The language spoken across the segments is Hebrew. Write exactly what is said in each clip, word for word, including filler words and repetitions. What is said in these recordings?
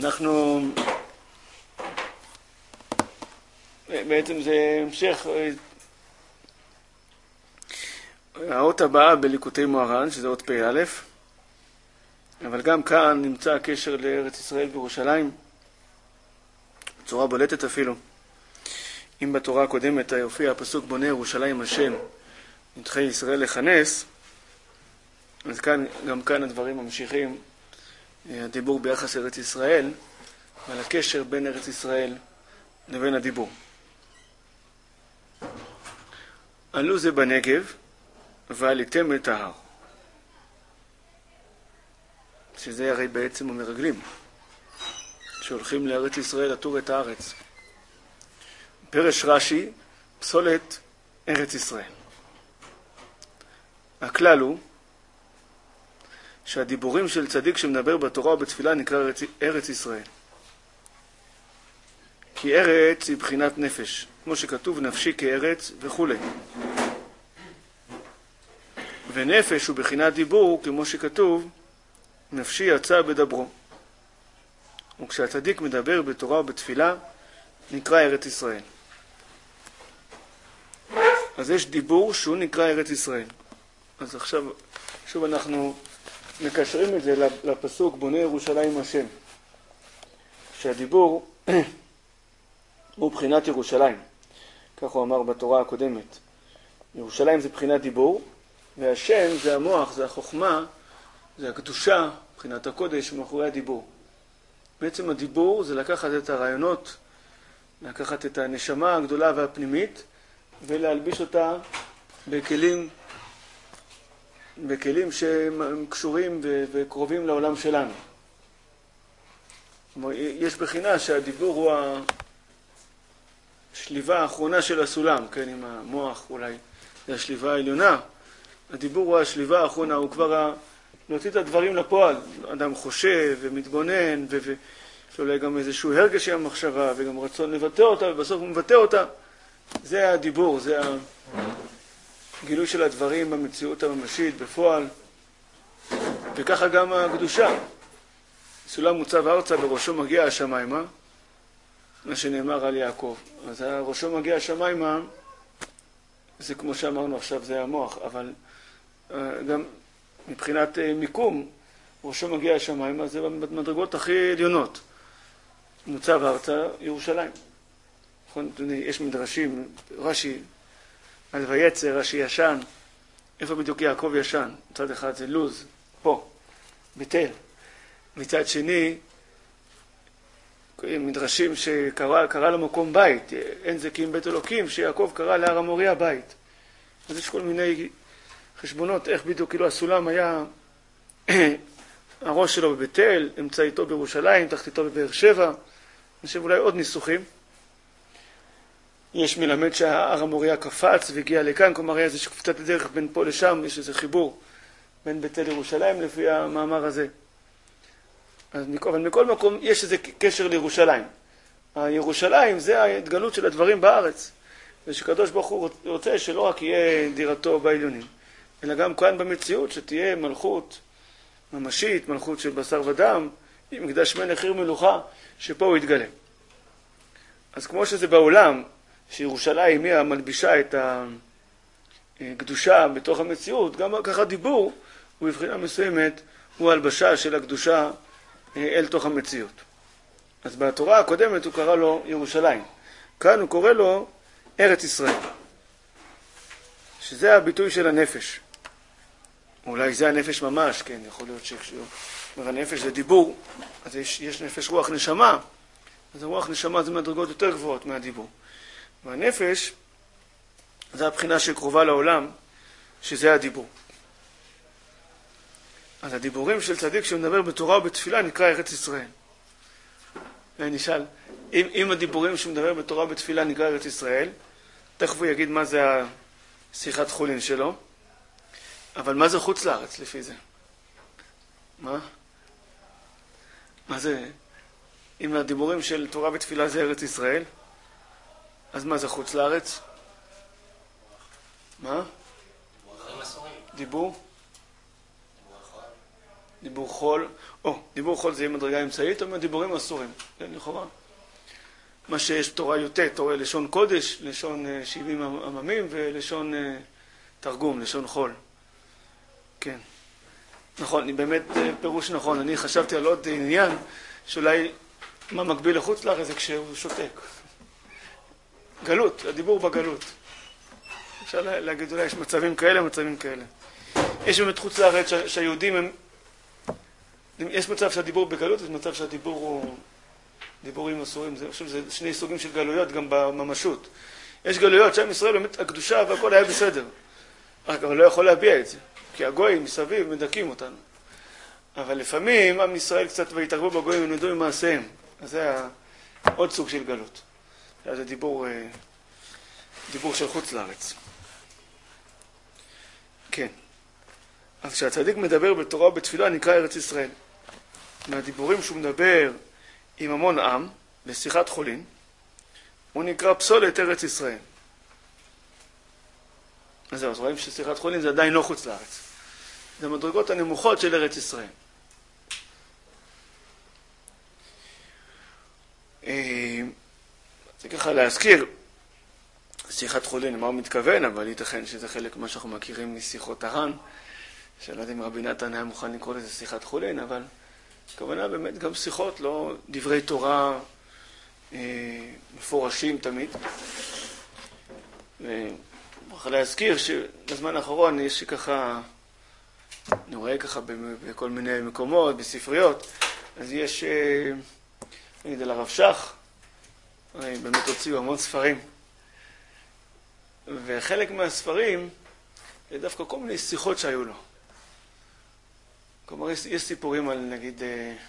אנחנו, בעצם זה המשך, האות הבאה בליקוטי מוהר"ן, שזה אות פ"א, אבל גם כאן נמצא הקשר לארץ ישראל וירושלים, בצורה בולטת אפילו. אם בתורה הקודמת יופיע הפסוק בונה ירושלים השם, נדחי ישראל לכנס, אז כאן, גם כאן הדברים ממשיכים, הדיבור ביחס ארץ ישראל, ועל הקשר בין ארץ ישראל לבין הדיבור. עלו זה בנגב, ועליתם את ההר. שזה הרי בעצם המרגלים, שהולכים לארץ ישראל לתור את הארץ. פרש רש"י, פסולת ארץ ישראל. הכלל הוא שהדיבורים של צדיק שמדבר בתורה ובתפילה נקרא ארץ, ארץ ישראל. כי ארץ היא בחינת נפש, כמו שכתוב נפשי כארץ וכו'. ונפש הוא בחינת דיבור, כמו שכתוב נפשי יצא בדברו. וכשהצדיק מדבר בתורה ובתפילה נקרא ארץ ישראל. אז יש דיבור שהוא נקרא ארץ ישראל. אז עכשיו שוב אנחנו מקשרים את זה לפסוק בונה ירושלים השם, שהדיבור הוא בחינת ירושלים, כך הוא אמר בתורה הקודמת. ירושלים זה בחינת דיבור, והשם זה המוח, זה החוכמה, זה הקדושה, בחינת הקודש מאחורי הדיבור. בעצם הדיבור זה לקחת את הרעיונות, לקחת את הנשמה הגדולה והפנימית ולהלביש אותה בכלים בכלים שהם קשורים וקרובים לעולם שלנו. יש בחינה שהדיבור הוא השליבה האחרונה של הסולם, כן, עם המוח אולי, זה השליבה העליונה. הדיבור הוא השליבה האחרונה, הוא כבר להוציא את הדברים לפועל. אדם חושב ומתבונן, ויש אולי גם איזשהו הרגש עם המחשבה, וגם רצון לבטא אותה, ובסוף הוא מבטא אותה. זה הדיבור, זה הגילוי של הדברים במציאות הממשית, בפועל. וככה גם הקדושה. סולם מוצב ארצה בראשו מגיע השמיימה, מה שנאמר על יעקב. אז ראשו מגיע השמיימה, זה כמו שאמרנו עכשיו, זה המוח, אבל גם מבחינת מיקום, ראשו מגיע השמיימה, זה במדרגות הכי עליונות. מוצב ארצה, ירושלים. יש מדרשים, רש"י, על ויצר, רש"י ישן. איפה בדיוק יעקב ישן? מצד אחד זה לוז, פה, ביתל. מצד שני, מדרשים שקרא קרא למקום בית, אין זה כי אם בית אלוקים, שיעקב קרא להר המוריה בית. אז יש כל מיני חשבונות, איך בדיוק, כאילו הסולם היה, הראש שלו בביתל, אמצעיתו בירושלים, תחתיתו בבאר שבע, אני חושב אולי עוד ניסוחים. יש מלמד שההר המוריה קפץ והגיע לכאן, כלומר היה איזה קפיצת דרך בין פה לשם, יש איזה חיבור בין ביתל לירושלים לפי המאמר הזה. אז מכל, אבל מכל מקום יש איזה קשר לירושלים. הירושלים זה ההתגלות של הדברים בארץ, ושקדוש ברוך הוא רוצה שלא רק יהיה דירתו בעליונים, אלא גם כאן במציאות שתהיה מלכות ממשית, מלכות של בשר ודם, עם מקדש מלך עיר מלוכה, שפה הוא יתגלה. אז כמו שזה בעולם, שירושלים היא המלבישה את הקדושה בתוך המציאות, גם ככה דיבור הוא בבחינה מסוימת, הוא הלבשה של הקדושה אל תוך המציאות. אז בתורה הקודמת הוא קרא לו ירושלים. כאן הוא קורא לו ארץ ישראל. שזה הביטוי של הנפש. אולי זה הנפש ממש, כן, יכול להיות שכשהוא אומר הנפש זה דיבור, אז יש, יש נפש רוח נשמה, אז הרוח נשמה זה מדרגות יותר גבוהות מהדיבור. והנפש זה הבחינה שקרובה לעולם, שזה הדיבור. אז הדיבורים של צדיק שמדבר בתורה ובתפילה נקרא ארץ ישראל. ואני אשאל, אם, אם הדיבורים שמדבר בתורה ובתפילה נקרא ארץ ישראל, תכף הוא יגיד מה זה השיחת חולין שלו, אבל מה זה חוץ לארץ לפי זה? מה? מה זה? אם הדיבורים של תורה ותפילה זה ארץ ישראל, אז מה זה חוץ לארץ? מה? דיבור? דיבור חול, או, דיבור חול זה יהיה מדרגה אמצעית, או דיבורים אסורים, כן, לכאורה. מה שיש תורה יוטה, תורה לשון קודש, לשון שבעים עממים, ולשון תרגום, לשון חול. כן. נכון, באמת פירוש נכון. אני חשבתי על עוד עניין, שאולי מה מקביל לחוץ לארץ זה כשהוא שותק. גלות, הדיבור בגלות. אפשר להגיד אולי יש מצבים כאלה, מצבים כאלה. יש באמת חוץ לארץ שהיהודים הם... יש מצב שהדיבור בגלות, יש מצב שהדיבור הוא... דיבורים אסורים, אני חושב שזה שני סוגים של גלויות גם בממשות. יש גלויות שעם ישראל באמת הקדושה והכל היה בסדר. אבל לא יכול להביע את זה, כי הגויים מסביב מדכים אותנו. אבל לפעמים עם ישראל קצת והתערבו בגויים ונדעו עם מעשיהם. אז זה עוד סוג של גלות. זה דיבור, דיבור של חוץ לארץ. כן. אז כשהצדיק מדבר בתורה ובתפילה נקרא ארץ ישראל. מהדיבורים שהוא מדבר עם המון עם, בשיחת חולין, הוא נקרא פסולת ארץ ישראל. אז זהו, אז רואים ששיחת חולין זה עדיין לא חוץ לארץ. זה המדרגות הנמוכות של ארץ ישראל. זה ככה להזכיר, שיחת חולין, מה הוא מתכוון, אבל ייתכן שזה חלק מה שאנחנו מכירים משיחות הר"ן, שלא יודע אם רבי נתן היה מוכן לקרוא לזה שיחת חולין, אבל הכוונה באמת גם שיחות, לא דברי תורה אה, מפורשים תמיד. ואחר להזכיר שבזמן האחרון יש ככה, אני רואה ככה בכל מיני מקומות, בספריות, אז יש, אה, אני יודע, לרב שך, באמת הוציאו המון ספרים. וחלק מהספרים, זה דווקא כל מיני שיחות שהיו לו. כלומר, יש, יש סיפורים על, נגיד,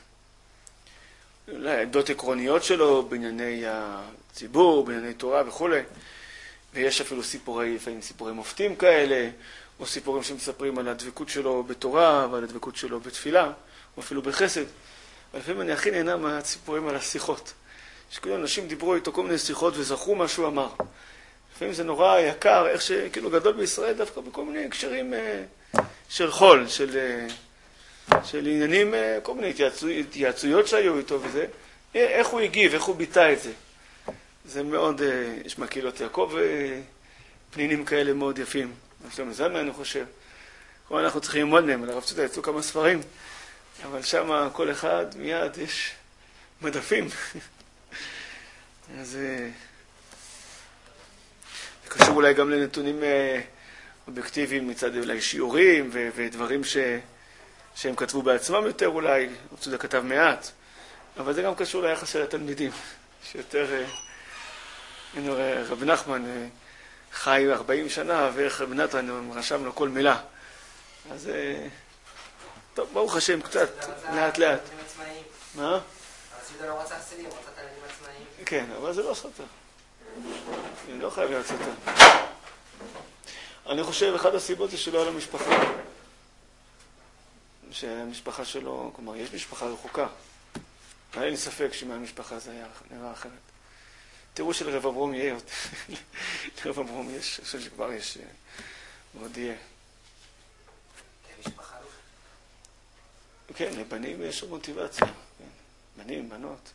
עדות עקרוניות שלו, בענייני הציבור, בענייני תורה וכו'. ויש אפילו סיפורי, לפעמים סיפורי מופתים כאלה, או סיפורים שמספרים על הדבקות שלו בתורה, ועל הדבקות שלו בתפילה, או אפילו בחסד. ולפעמים אני הכי נהנה מהסיפורים על השיחות. שכאילו אנשים דיברו איתו כל מיני שיחות וזכרו מה שהוא אמר. לפעמים זה נורא יקר, איך שכאילו גדול בישראל דווקא בכל מיני הקשרים של חול, של... של עניינים, כל מיני התייעצויות שהיו איתו וזה, איך הוא הגיב, איך הוא ביטא את זה. זה מאוד, יש מהקהילות יעקב פנינים כאלה מאוד יפים. יש לנו זמן, אני חושב. כלומר, אנחנו צריכים ללמוד מהם, לרב צודה יצאו כמה ספרים, אבל שם כל אחד מיד יש מדפים. אז זה קשור אולי גם לנתונים אובייקטיביים מצד אולי שיעורים ודברים ש... שהם כתבו בעצמם יותר אולי, צודה כתב מעט, אבל זה גם קשור ליחס של התלמידים, שיותר, הנה רב נחמן חי ארבעים שנה, ואיך רב נתן רשם לו כל מילה. אז טוב, ברוך השם קצת, לאט לאט. מה? אבל ציודה לא רצה חסידים, הוא רצה תלמידים עצמאיים. כן, אבל זה לא סותר. אני לא חייב להיות סותר. אני חושב, אחת הסיבות זה שלא היה לו משפחה. שהמשפחה שלו, כלומר, יש משפחה רחוקה. היה לי ספק שמהמשפחה זה היה נראה אחרת. תראו שלרב אברום יהיה עוד. לרב אברום יש, אני חושב שכבר יש, ועוד יהיה. משפחה לא? כן, לבנים יש מוטיבציה. בנים, בנות.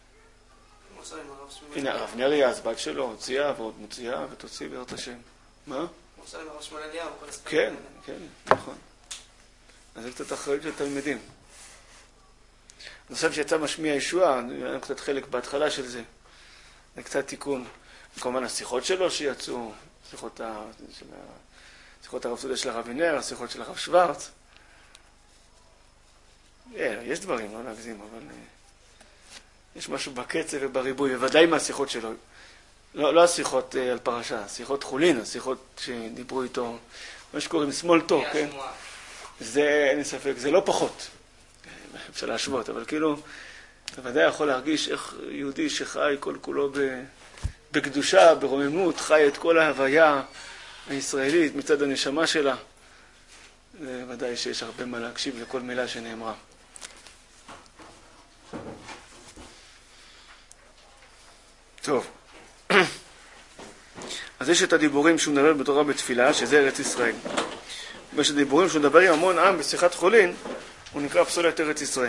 הנה, הרב נריה, אז בת שלו, הוציאה ועוד מוציאה ותוציא בעזרת השם. מה? מוסר עם הרב שמואל אליהו, כל הספרים. כן, כן, נכון. אז זה קצת אחריות של תלמידים. אני חושב שיצא משמיע ישועה, היה קצת חלק בהתחלה של זה. זה קצת תיקון. כמובן השיחות שלו שיצאו, שיחות, ה... של ה... שיחות הרב צודה של הרב אבינר, השיחות של הרב שוורץ. יש דברים, לא להגזים, אבל יש משהו בקצב ובריבוי, ובוודאי מהשיחות שלו. לא, לא השיחות על פרשה, השיחות חולין, השיחות שדיברו איתו, מה שקוראים small talk, כן? זה, אין לי ספק, זה לא פחות. אפשר להשוות, אבל כאילו, אתה ודאי יכול להרגיש איך יהודי שחי כל כולו בקדושה, ברוממות, חי את כל ההוויה הישראלית מצד הנשמה שלה. זה ודאי שיש הרבה מה להקשיב לכל מילה שנאמרה. טוב. אז יש את הדיבורים שהוא מדבר בתורה בתפילה, שזה ארץ ישראל. ויש את הדיבורים שהוא מדבר עם המון עם בשיחת חולין, הוא נקרא פסולת ארץ ישראל.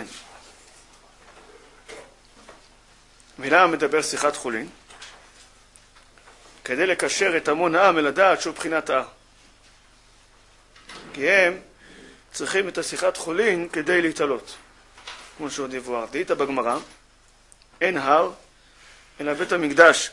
ולמה מדבר שיחת חולין? כדי לקשר את המון העם אל הדעת שהוא בחינת ההר. כי הם צריכים את השיחת חולין כדי להתעלות. כמו שעוד יבואר. דהית בגמרא, אין הר אלא בית המקדש.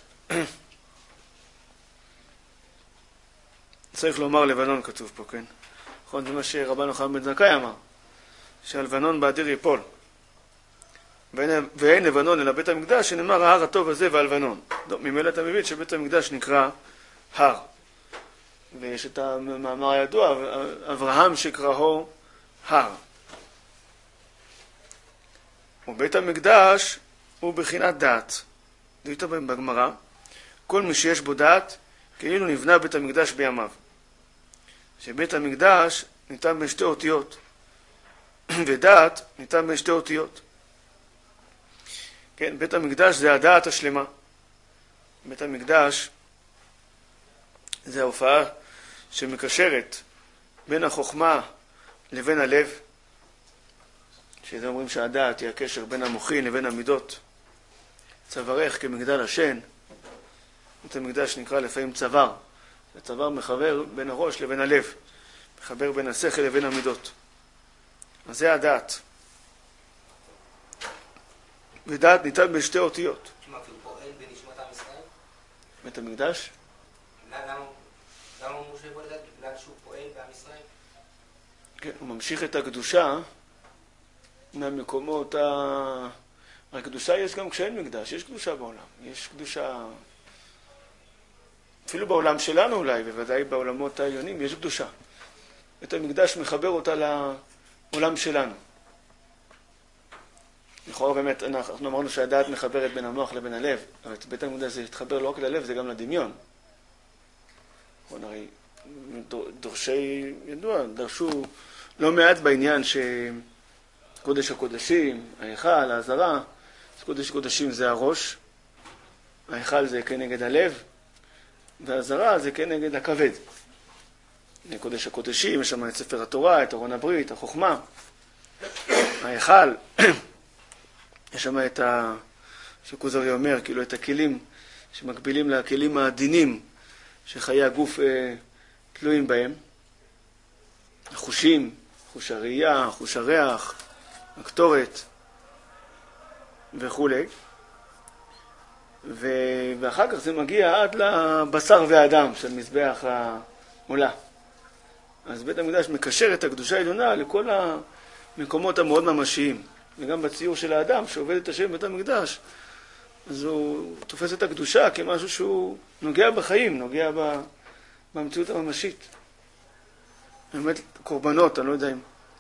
צריך לומר לבנון כתוב פה, כן? נכון, זה מה שרבן יוחנן בן זכאי אמר, שהלבנון באדיר ייפול. ואין, ואין לבנון אלא בית המקדש, שנאמר ההר הטוב הזה והלבנון. ממילא אתה מבין שבית המקדש נקרא הר. ויש את המאמר הידוע, אברהם שקראו הר. ובית המקדש הוא בחינת דעת. דהית בגמרא, כל מי שיש בו דעת, כאילו נבנה בית המקדש בימיו. שבית המקדש ניתן בין שתי אותיות, ודעת ניתן בין שתי אותיות. כן, בית המקדש זה הדעת השלמה. בית המקדש זה ההופעה שמקשרת בין החוכמה לבין הלב, שזה אומרים שהדעת היא הקשר בין המוחין לבין המידות. צווארך כמגדל השן, בית המקדש נקרא לפעמים צוואר. הצוואר מחבר בין הראש לבין הלב, מחבר בין השכל לבין המידות. אז זה הדעת. ודעת ניתן בשתי אותיות. מה, כי הוא פועל בנשמת עם ישראל? בית המקדש? למה הוא משה בו לדעת? בגלל שהוא פועל בעם ישראל? כן, הוא ממשיך את הקדושה מהמקומות ה... הקדושה יש גם כשאין מקדש, יש קדושה בעולם. יש קדושה... אפילו בעולם שלנו אולי, בוודאי בעולמות העליונים, יש קדושה. בית המקדש מחבר אותה לעולם שלנו. לכאורה באמת, אנחנו אמרנו שהדעת מחברת בין המוח לבין הלב, אבל בית המקדש זה להתחבר לא רק ללב, זה גם לדמיון. הרי דורשי ידוע, דרשו לא מעט בעניין שקודש הקודשים, ההיכל, העזרה, קודש הקודשים זה הראש, ההיכל זה כנגד הלב, והעזרה זה כנגד הכבד. קודש הקודשים, יש שם את ספר התורה, את ארון הברית, החוכמה. ההיכל, יש שם את ה... שכוזרי אומר, כאילו את הכלים שמקבילים לכלים העדינים שחיי הגוף אה, תלויים בהם. החושים, חוש הראייה, חוש הריח, הקטורת וכו'. ו... ואחר כך זה מגיע עד לבשר והאדם של מזבח העולה. אז בית המקדש מקשר את הקדושה העליונה לכל המקומות המאוד ממשיים. וגם בציור של האדם שעובד את השם בית המקדש, אז הוא תופס את הקדושה כמשהו שהוא נוגע בחיים, נוגע במציאות הממשית. באמת קורבנות, אני לא יודע אם...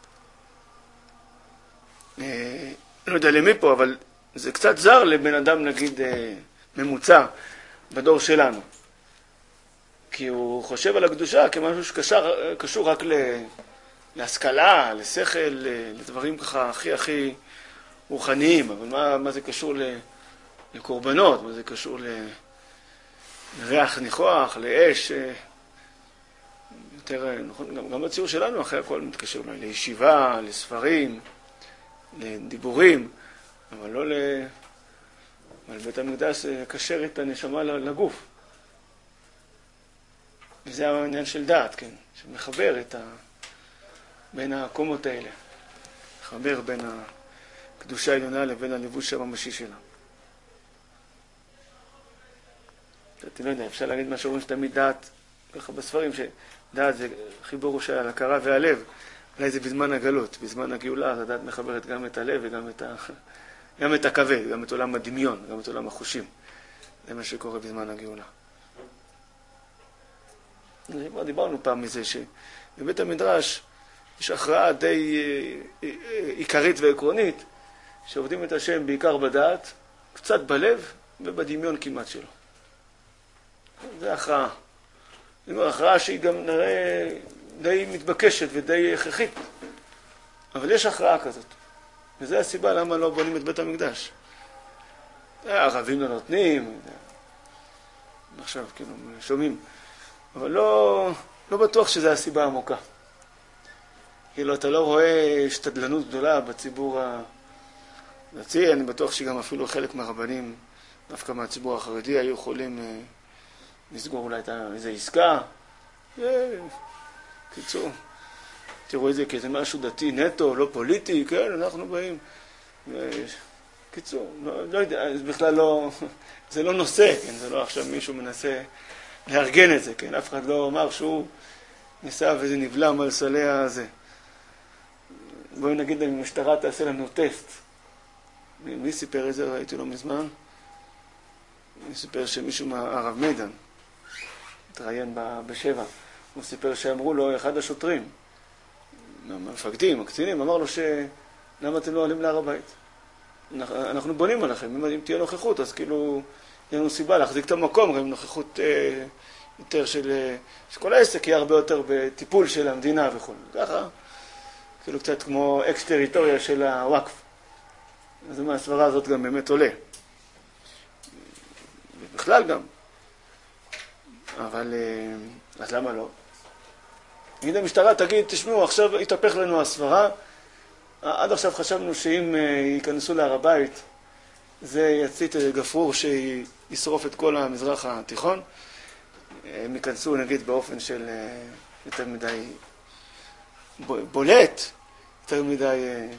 אה, לא יודע למי פה, אבל זה קצת זר לבן אדם, נגיד, אה, ממוצע בדור שלנו. כי הוא חושב על הקדושה כמשהו שקשור רק ל... להשכלה, לשכל, לדברים ככה הכי הכי רוחניים, אבל מה, מה זה קשור ל... לקורבנות, מה זה קשור ל... לריח ניחוח, לאש, יותר, נכון, גם, גם בציור שלנו אחרי הכל מתקשר אולי לישיבה, לספרים, לדיבורים, אבל לא ל... אבל בית המקדש קשר את הנשמה לגוף. וזה העניין של דעת, כן, שמחבר את ה... בין הקומות האלה, מחבר בין הקדושה העליונה לבין הלבוש הממשי שלה. אתה לא יודע, אפשר להגיד מה שאומרים שתמיד דעת, ככה בספרים, שדעת זה חיבור ראשי על הכרה והלב, אולי זה בזמן הגלות, בזמן הגאולה, אז הדעת מחברת גם את הלב וגם את, ה... גם את הכבד, גם את עולם הדמיון, גם את עולם החושים. זה מה שקורה בזמן הגאולה. כבר דיברנו פעם מזה, שבבית המדרש יש הכרעה די עיקרית ועקרונית, שעובדים את השם בעיקר בדעת, קצת בלב ובדמיון כמעט שלו. זה הכרעה. זאת אומרת, הכרעה שהיא גם נראה די מתבקשת ודי הכרחית. אבל יש הכרעה כזאת. וזו הסיבה למה לא בונים את בית המקדש. הערבים לא נותנים, עכשיו כאילו שומעים. אבל לא, לא בטוח שזו הסיבה העמוקה. כאילו, אתה לא רואה השתדלנות גדולה בציבור הדתי. אני בטוח שגם אפילו חלק מהרבנים, דווקא מהציבור החרדי, היו יכולים אה, לסגור אולי איזו עסקה. אה, קיצור, תראו את זה כאיזה משהו דתי נטו, לא פוליטי, כן, אנחנו באים. אה, קיצור, לא, לא יודע, זה בכלל לא, זה לא נושא, כן, זה לא עכשיו מישהו מנסה לארגן את זה, כן, אף אחד לא אמר שהוא ניסה וזה נבלם על סלי הזה. בואי נגיד, המשטרה תעשה לנו טסט. מי, מי סיפר את זה? ראיתי לא מזמן. מי סיפר שמישהו מהרב מידן התראיין בשבע. הוא סיפר שאמרו לו, אחד השוטרים, המפקדים, הקצינים, אמר לו ש... למה אתם לא עולים להר הבית? אנחנו בונים עליכם, אם תהיה נוכחות, אז כאילו, יהיה לנו סיבה להחזיק את המקום, גם נוכחות אה, יותר של... אה, שכל העסק יהיה הרבה יותר בטיפול של המדינה וכו'. ככה, כאילו קצת כמו אקס-טריטוריה של הוואקף. אז מהסברה הזאת גם באמת עולה. בכלל גם. אבל, אז למה לא? נגיד המשטרה תגיד, תשמעו, עכשיו יתהפך לנו הסברה. עד עכשיו חשבנו שאם ייכנסו להר הבית, זה יצית גפרור שישרוף את כל המזרח התיכון. הם ייכנסו, נגיד, באופן של יותר מדי בולט, יותר מדי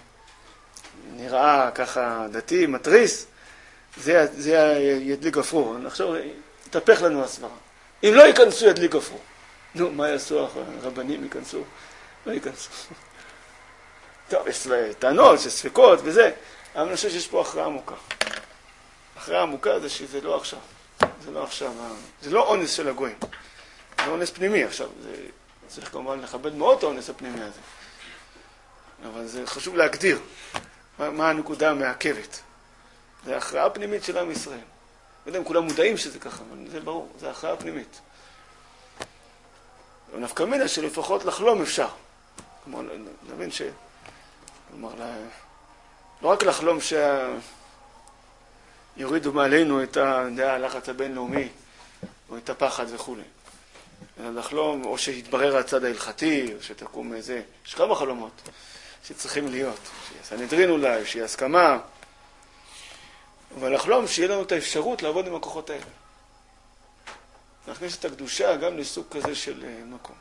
נראה ככה דתי, מטריס, זה, זה ידליק גפרור. עכשיו יתהפך לנו הסברה. אם לא ייכנסו, ידליק גפרור. נו, מה יעשו? הרבנים ייכנסו? לא ייכנסו. טוב, יש טענות, יש ספקות וזה, אבל אני חושב שיש פה הכרעה עמוקה. הכרעה עמוקה זה שזה לא עכשיו. זה לא עכשיו, זה לא אונס של הגויים. זה אונס פנימי עכשיו. זה צריך כמובן לכבד מאוד את האונס הפנימי הזה. אבל זה חשוב להגדיר מה, מה הנקודה המעכבת. זה הכרעה פנימית של עם ישראל. לא יודע אם כולם מודעים שזה ככה, אבל זה ברור, זה הכרעה פנימית. ונפקא מינה שלפחות לחלום אפשר. כמו, נבין ש... כלומר, לא רק לחלום שיורידו מעלינו את הלחץ הבינלאומי, או את הפחד וכו'. אלא לחלום, או שיתברר הצד ההלכתי, או שתקום איזה... יש כמה חלומות שצריכים להיות. שיהיה סנהדרין אולי, שיהיה הסכמה. אבל לחלום שיהיה לנו את האפשרות לעבוד עם הכוחות האלה. להכניס את הקדושה גם לסוג כזה של מקום.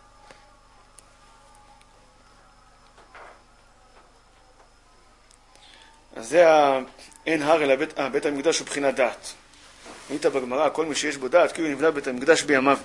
אז זה אין הר אלא בית, בית המקדש הוא בחינת דעת. ראית בגמרא, כל מי שיש בו דעת, כאילו נבנה בית המקדש בימיו.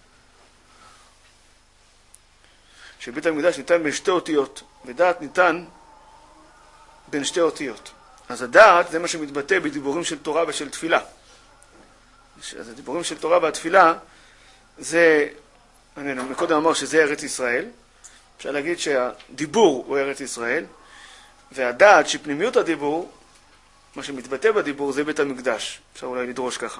שבית המקדש ניתן בין שתי אותיות, ודעת ניתן בין שתי אותיות. אז הדעת זה מה שמתבטא בדיבורים של תורה ושל תפילה. אז הדיבורים של תורה והתפילה, זה, אני מקודם אמר שזה ארץ ישראל, אפשר להגיד שהדיבור הוא ארץ ישראל, והדעת שפנימיות הדיבור, מה שמתבטא בדיבור, זה בית המקדש. אפשר אולי לדרוש ככה.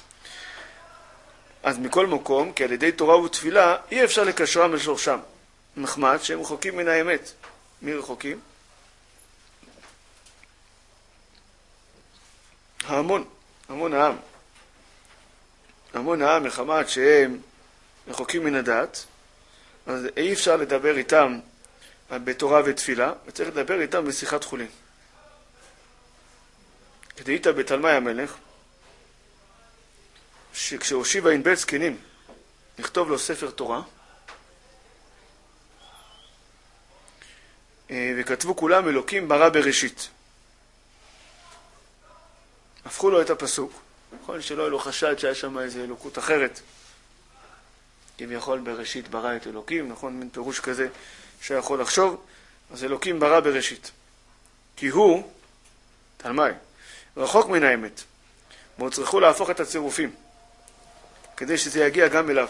אז מכל מקום, כי על ידי תורה ותפילה, אי אפשר לקשרם לשורשם. נחמד שהם רחוקים מן האמת. מי רחוקים? ההמון, המון העם. המון העם מחמת שהם רחוקים מן הדת, אז אי אפשר לדבר איתם בתורה ותפילה, וצריך לדבר איתם בשיחת חולין. כדאית בתלמי המלך, שכשהושיב עין בית זקנים, נכתוב לו ספר תורה, וכתבו כולם אלוקים ברא בראשית. הפכו לו את הפסוק, יכול להיות שלא היה לו חשד שהיה שם איזו אלוקות אחרת, כביכול בראשית ברא את אלוקים, נכון? מן פירוש כזה שיכול לחשוב, אז אלוקים ברא בראשית. כי הוא, תלמי, רחוק מן האמת, ועוד צריכו להפוך את הצירופים, כדי שזה יגיע גם אליו.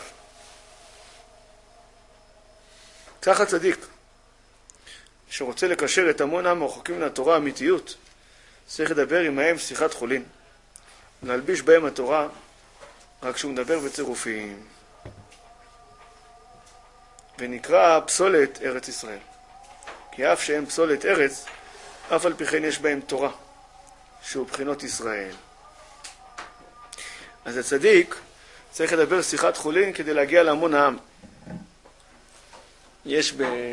ככה צדיק, שרוצה לקשר את המון העם הרחוקים מן התורה האמיתיות, צריך לדבר עמהם שיחת חולין, ולהלביש בהם התורה, רק שהוא מדבר בצירופים. ונקרא פסולת ארץ ישראל. כי אף שהם פסולת ארץ, אף על פי כן יש בהם תורה, שהוא בחינות ישראל. אז הצדיק צריך לדבר שיחת חולין כדי להגיע להמון העם. יש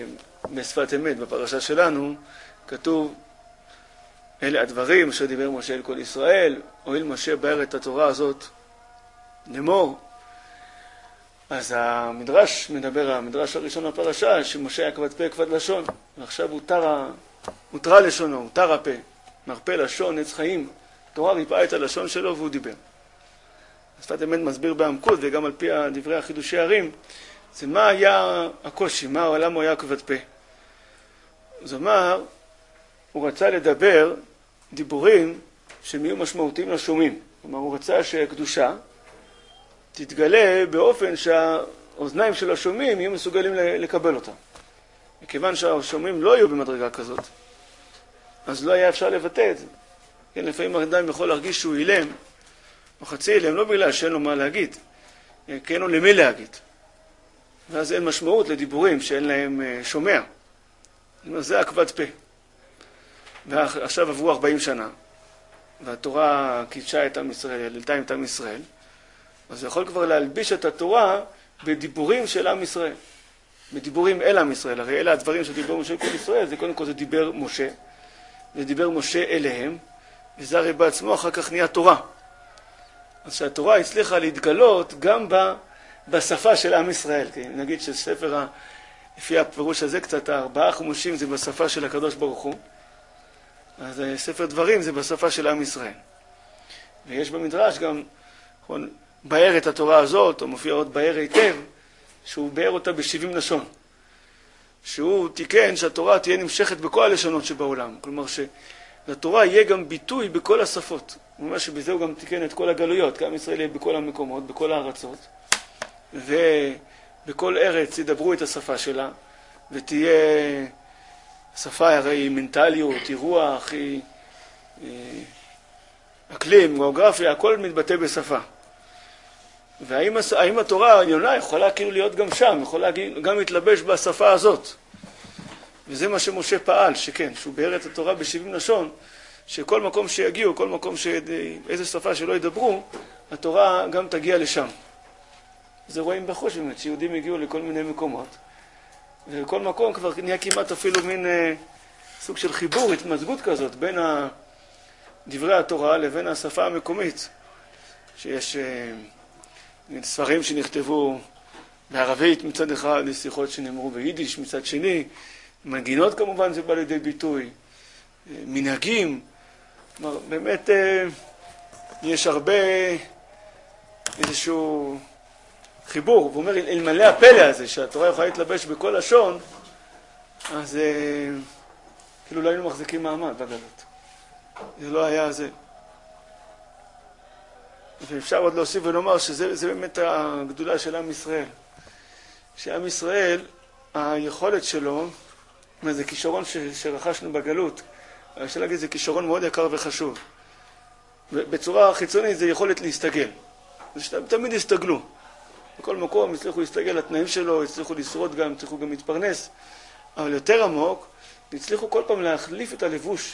בשפת אמת, בפרשה שלנו, כתוב, אלה הדברים אשר דיבר משה אל כל ישראל, הואיל משה באר את התורה הזאת לאמור. אז המדרש מדבר, המדרש הראשון בפרשה, שמשה היה כבד פה כבד לשון, ועכשיו הותרה לשונו, הותר הפה, מרפא לשון, עץ חיים, התורה ריפאה את הלשון שלו והוא דיבר. השפת אמת מסביר בעמקות, וגם על פי דברי החידושי ערים, זה מה היה הקושי, מה העולם הוא היה כבד פה. זאת אומרת, הוא רצה לדבר דיבורים שהם יהיו משמעותיים לשומעים. כלומר, הוא רצה שהקדושה תתגלה באופן שהאוזניים של השומעים יהיו מסוגלים לקבל אותה. מכיוון שהשומעים לא יהיו במדרגה כזאת, אז לא היה אפשר לבטא את זה. כן, לפעמים האדם יכול להרגיש שהוא אילם, או חצי אילם, לא בגלל שאין לו מה להגיד, כי אין לו למי להגיד. ואז אין משמעות לדיבורים שאין להם שומע. זה הכבד פה. ועכשיו עברו ארבעים שנה, והתורה קידשה את עם ישראל, העלתה את עם ישראל, אז הוא יכול כבר להלביש את התורה בדיבורים של עם ישראל. בדיבורים אל עם ישראל. הרי אלה הדברים שדיבר משה כל ישראל, זה קודם כל זה דיבר משה, זה דיבר משה אליהם, וזה הרי בעצמו אחר כך נהיה תורה. אז שהתורה הצליחה להתגלות גם בשפה של עם ישראל. נגיד שספר, לפי הפירוש הזה קצת, הארבעה חמושים זה בשפה של הקדוש ברוך הוא, אז ספר דברים זה בשפה של עם ישראל. ויש במדרש גם, נכון, באר את התורה הזאת, או מופיע עוד באר היטב, שהוא באר אותה בשבעים לשון. שהוא תיקן שהתורה תהיה נמשכת בכל הלשונות שבעולם. כלומר שלתורה יהיה גם ביטוי בכל השפות. ממש שבזה הוא גם תיקן את כל הגלויות, כי עם ישראל יהיה בכל המקומות, בכל הארצות. ובכל ארץ ידברו את השפה שלה, ותהיה שפה הרי היא מנטליות, היא רוח, היא אקלים, גיאוגרפיה, הכל מתבטא בשפה. והאם האם התורה העליונה יכולה כאילו להיות גם שם, יכולה גם להתלבש בשפה הזאת. וזה מה שמשה פעל, שכן, שהוא באר את התורה בשבעים לשון, שכל מקום שיגיעו, כל מקום שאיזה שפה שלא ידברו, התורה גם תגיע לשם. זה רואים בחוש באמת, שיהודים הגיעו לכל מיני מקומות, ובכל מקום כבר נהיה כמעט אפילו מין אה, סוג של חיבור, התמזגות כזאת, בין דברי התורה לבין השפה המקומית, שיש אה, ספרים שנכתבו בערבית מצד אחד, שיחות שנאמרו ביידיש מצד שני, מנגינות כמובן זה בא לידי ביטוי, מנהגים, באמת יש הרבה איזשהו חיבור, הוא אומר, אלמלא הפלא הזה שהתורה יכולה להתלבש בכל לשון, אז כאילו לא היינו מחזיקים מעמד בגלות. זה לא היה זה. ואפשר עוד להוסיף ולומר שזה זה באמת הגדולה של עם ישראל. שעם ישראל, היכולת שלו, זה כישרון ש, שרכשנו בגלות, אפשר להגיד, זה כישרון מאוד יקר וחשוב. בצורה חיצונית זה יכולת להסתגל. תמיד הסתגלו. בכל מקום הצליחו להסתגל לתנאים שלו, הצליחו לשרוד גם, הצליחו גם להתפרנס. אבל יותר עמוק, הצליחו כל פעם להחליף את הלבוש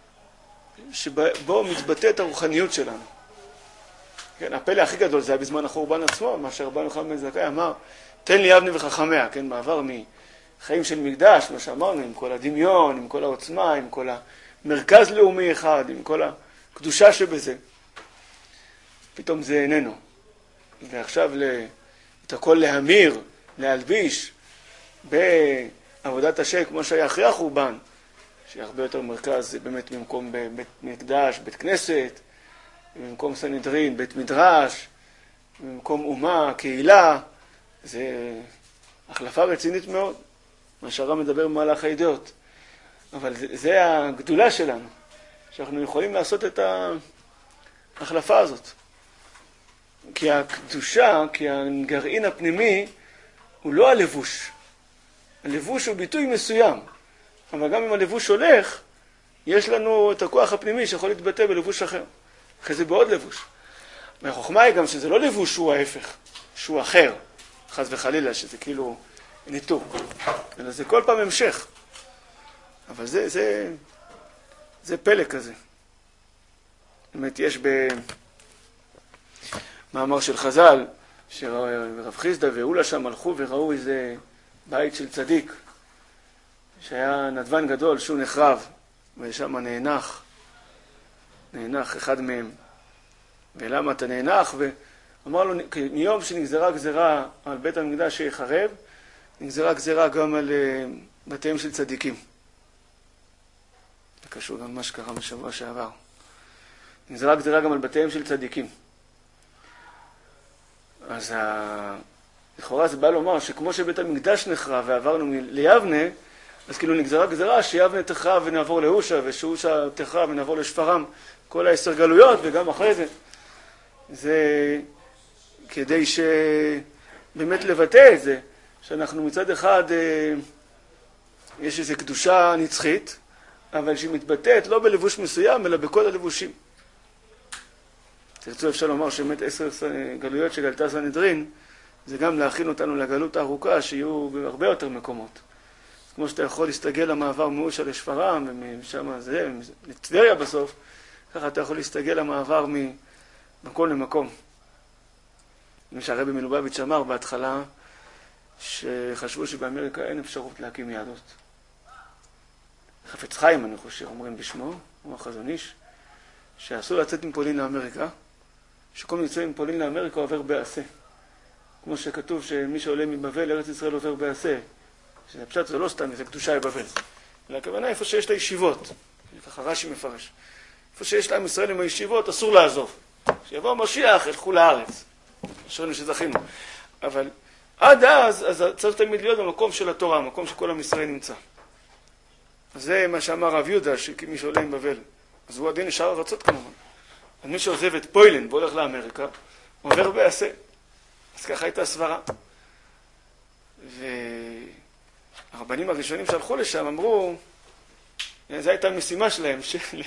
שבו מתבטאת הרוחניות שלנו. כן, הפלא הכי גדול זה היה בזמן החורבן עצמו, מה שרבן יוחנן בן זכאי אמר, תן לי אבני וחכמיה, כן, מעבר מחיים של מקדש, מה שאמרנו, עם כל הדמיון, עם כל העוצמה, עם כל המרכז לאומי אחד, עם כל הקדושה שבזה. פתאום זה איננו. ועכשיו את הכל להמיר, להלביש בעבודת השם, כמו שהיה אחרי החורבן, שהרבה יותר מרכז זה באמת במקום בית מקדש, בית כנסת, במקום סנהדרין, בית מדרש, במקום אומה, קהילה, זה החלפה רצינית מאוד, מה שהר"ם מדבר במהלך הידיעות. אבל זה, זה הגדולה שלנו, שאנחנו יכולים לעשות את ההחלפה הזאת. כי הקדושה, כי הגרעין הפנימי, הוא לא הלבוש. הלבוש הוא ביטוי מסוים, אבל גם אם הלבוש הולך, יש לנו את הכוח הפנימי שיכול להתבטא בלבוש אחר. אחרי זה בעוד לבוש. והחוכמה היא גם שזה לא לבוש שהוא ההפך, שהוא אחר, חס וחלילה, שזה כאילו ניתוק. אלא זה כל פעם המשך. אבל זה, זה, זה פלא כזה. באמת, יש במאמר של חז"ל, שרב חיסדא ואולה שם הלכו וראו איזה בית של צדיק. שהיה נדבן גדול שהוא נחרב, ושם נאנח, נאנח אחד מהם. ולמה אתה נאנח? ואמר לו, מיום שנגזרה גזרה על בית המקדש שיחרב, נגזרה גזרה גם על בתיהם של צדיקים. זה קשור גם מה שקרה בשבוע שעבר. נגזרה גזרה גם על בתיהם של צדיקים. אז ה... לכאורה זה בא לומר שכמו שבית המקדש נחרב ועברנו ליבנה, אז כאילו נגזרה גזרה שיבנה תחרב ונעבור להושה, ושהושה תחרב ונעבור לשפרעם, כל העשר גלויות, וגם אחרי זה. זה כדי שבאמת לבטא את זה, שאנחנו מצד אחד, יש איזו קדושה נצחית, אבל שהיא מתבטאת לא בלבוש מסוים, אלא בכל הלבושים. תרצו אפשר לומר שבאמת עשר גלויות שגלתה סנהדרין, זה גם להכין אותנו לגלות הארוכה, שיהיו בהרבה יותר מקומות. כמו שאתה יכול להסתגל למעבר מהושה לשפרעם, ומשם זה, לטבריה בסוף, ככה אתה יכול להסתגל למעבר ממקום למקום. כמו שהרבי מלובביץ' אמר בהתחלה, שחשבו שבאמריקה אין אפשרות להקים יהדות. חפץ חיים, אני חושב, אומרים בשמו, הוא החזון איש, שאסור לצאת מפולין לאמריקה, שכל מי יצא מפולין לאמריקה עובר בעשה. כמו שכתוב שמי שעולה מבבל, ארץ ישראל עובר בעשה. שזה פשט, זה לא סתם, זה קדושה לבבל. אלא הכוונה איפה שיש את הישיבות. ככה רש"י מפרש. איפה שיש להם ישראל עם הישיבות, אסור לעזוב. שיבוא משיח, ילכו לארץ. אשרינו שזכינו. אבל עד אז, אז צריך תמיד להיות במקום של התורה, המקום שכל עם ישראל נמצא. אז זה מה שאמר רב יהודה, שמי שעולה עם בבל. אז הוא עדין נשאר ארצות כמובן. אז מי שעוזב את פוילנד והולך לאמריקה, עובר בעשה. אז ככה הייתה סברה. והרבנים הראשונים שהלכו לשם אמרו, זו הייתה משימה שלהם,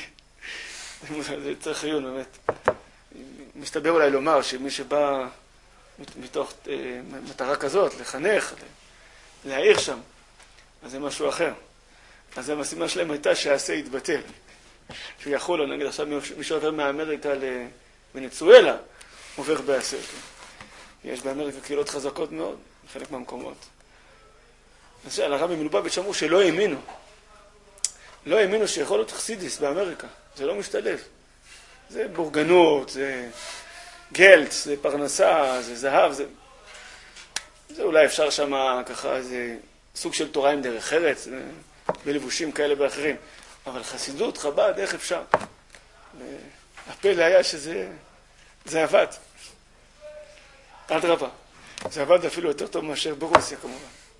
זה צריך עיון באמת. מסתבר אולי לומר שמי שבא מתוך מטרה כזאת, לחנך, להעיר שם, אז זה משהו אחר. אז המשימה שלהם הייתה שהעשה יתבטל. שהוא יכול, נגיד עכשיו מי שעובר מאמריקה לוונצואלה, עובר בעשה. יש באמריקה קהילות חזקות מאוד, בחלק מהמקומות. אז על הרבי מלובביץ' אמרו שלא האמינו. לא האמינו שיכול להיות חסידיס באמריקה. זה לא משתלב. זה בורגנות, זה גלץ, זה פרנסה, זה זהב, זה... זה אולי אפשר שם ככה איזה סוג של תורה עם דרך ארץ, בלבושים כאלה ואחרים. אבל חסידות, חב"ד, איך אפשר? הפלא היה שזה... זה עבד. עד רבה. זה עבד אפילו יותר טוב מאשר ברוסיה, כמובן.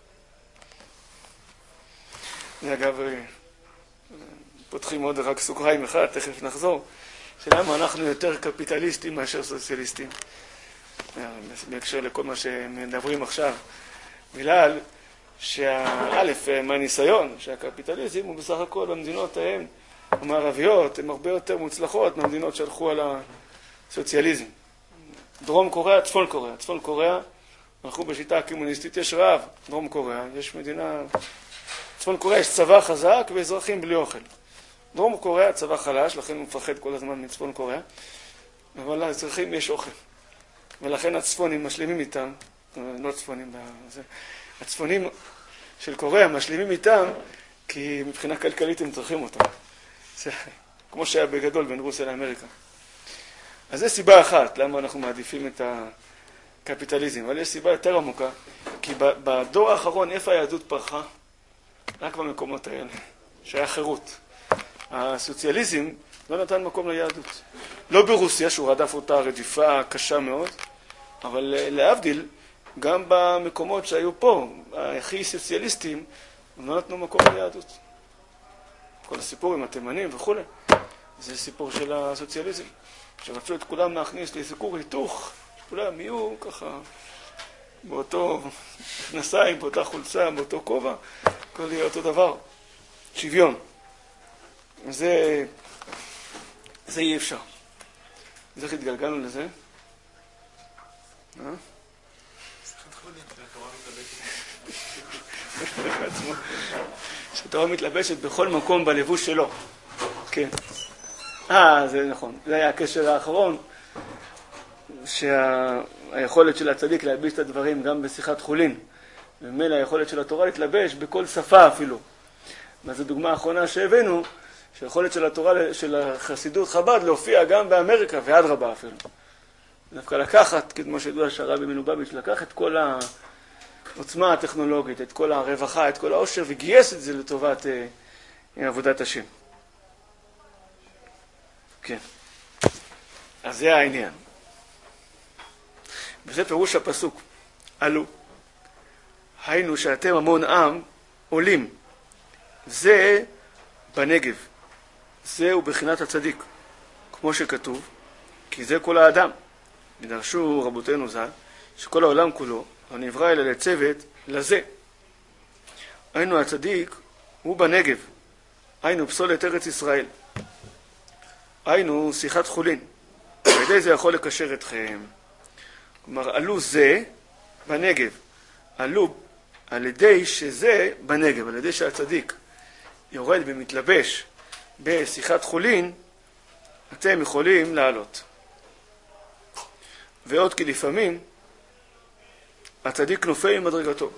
זה אגב, פותחים עוד רק סוגריים אחד, תכף נחזור, שלמה אנחנו יותר קפיטליסטים מאשר סוציאליסטים. בהקשר לכל מה שמדברים עכשיו. בגלל שהאלף מהניסיון, שהקפיטליזם הוא בסך הכל במדינות ההן המערביות, הן הרבה יותר מוצלחות מהמדינות שהלכו על הסוציאליזם. דרום קוריאה, צפון קוריאה. צפון קוריאה, הלכו בשיטה הקומוניסטית, יש רעב. דרום קוריאה, יש מדינה... צפון קוריאה יש צבא חזק ואזרחים בלי אוכל. דרום קוריאה צבא חלש, לכן הוא מפחד כל הזמן מצפון קוריאה. אבל לאזרחים יש אוכל. ולכן הצפונים משלימים איתם, לא צפונים, זה, הצפונים של קוריאה משלימים איתם, כי מבחינה כלכלית הם צריכים אותם. זה כמו שהיה בגדול בין רוסיה לאמריקה. אז זו סיבה אחת, למה אנחנו מעדיפים את הקפיטליזם. אבל יש סיבה יותר עמוקה, כי בדור האחרון איפה היהדות פרחה? רק במקומות האלה, שהיה חירות. הסוציאליזם לא נתן מקום ליהדות. לא ברוסיה, שהוא רדף אותה רדיפה קשה מאוד, אבל להבדיל, גם במקומות שהיו פה, הכי סוציאליסטים, הם לא נתנו מקום ליהדות. כל הסיפור עם התימנים וכו'. זה סיפור של הסוציאליזם. שרצו את כולם להכניס לסיקור היתוך, שכולם יהיו ככה באותו כנסיים, באותה חולצה, באותו כובע, הכל יהיה אותו דבר. שוויון. זה, זה אי אפשר. אז איך התגלגלנו לזה? אה? שהתורה מתלבשת בכל מקום בלבוש שלו. כן. אה, זה נכון. זה היה הקשר האחרון, שהיכולת של הצדיק להלביש את הדברים גם בשיחת חולין, ומילא היכולת של התורה להתלבש בכל שפה אפילו. וזו דוגמה האחרונה שהבאנו, שיכולת של התורה, של החסידות חב"ד, להופיע גם באמריקה, ועד רבה אפילו. דווקא לקחת, כמו שידוע שהרבי מלובביץ' לקח את כל העוצמה הטכנולוגית, את כל הרווחה, את כל העושר, וגייס את זה לטובת אה, עבודת השם. כן. אז זה העניין. וזה פירוש הפסוק. עלו. היינו שאתם המון עם עולים. זה בנגב. זהו בחינת הצדיק. כמו שכתוב, כי זה כל האדם. ודרשו רבותינו ז"ל, שכל העולם כולו לא נברא אלא לצוות לזה. היינו הצדיק הוא בנגב. היינו פסולת ארץ ישראל. היינו שיחת חולין. ועל ידי זה יכול לקשר אתכם. כלומר, עלו זה בנגב. עלו על ידי שזה בנגב, על ידי שהצדיק יורד ומתלבש בשיחת חולין, אתם יכולים לעלות. ועוד כי לפעמים הצדיק נופל עם מדרגתו.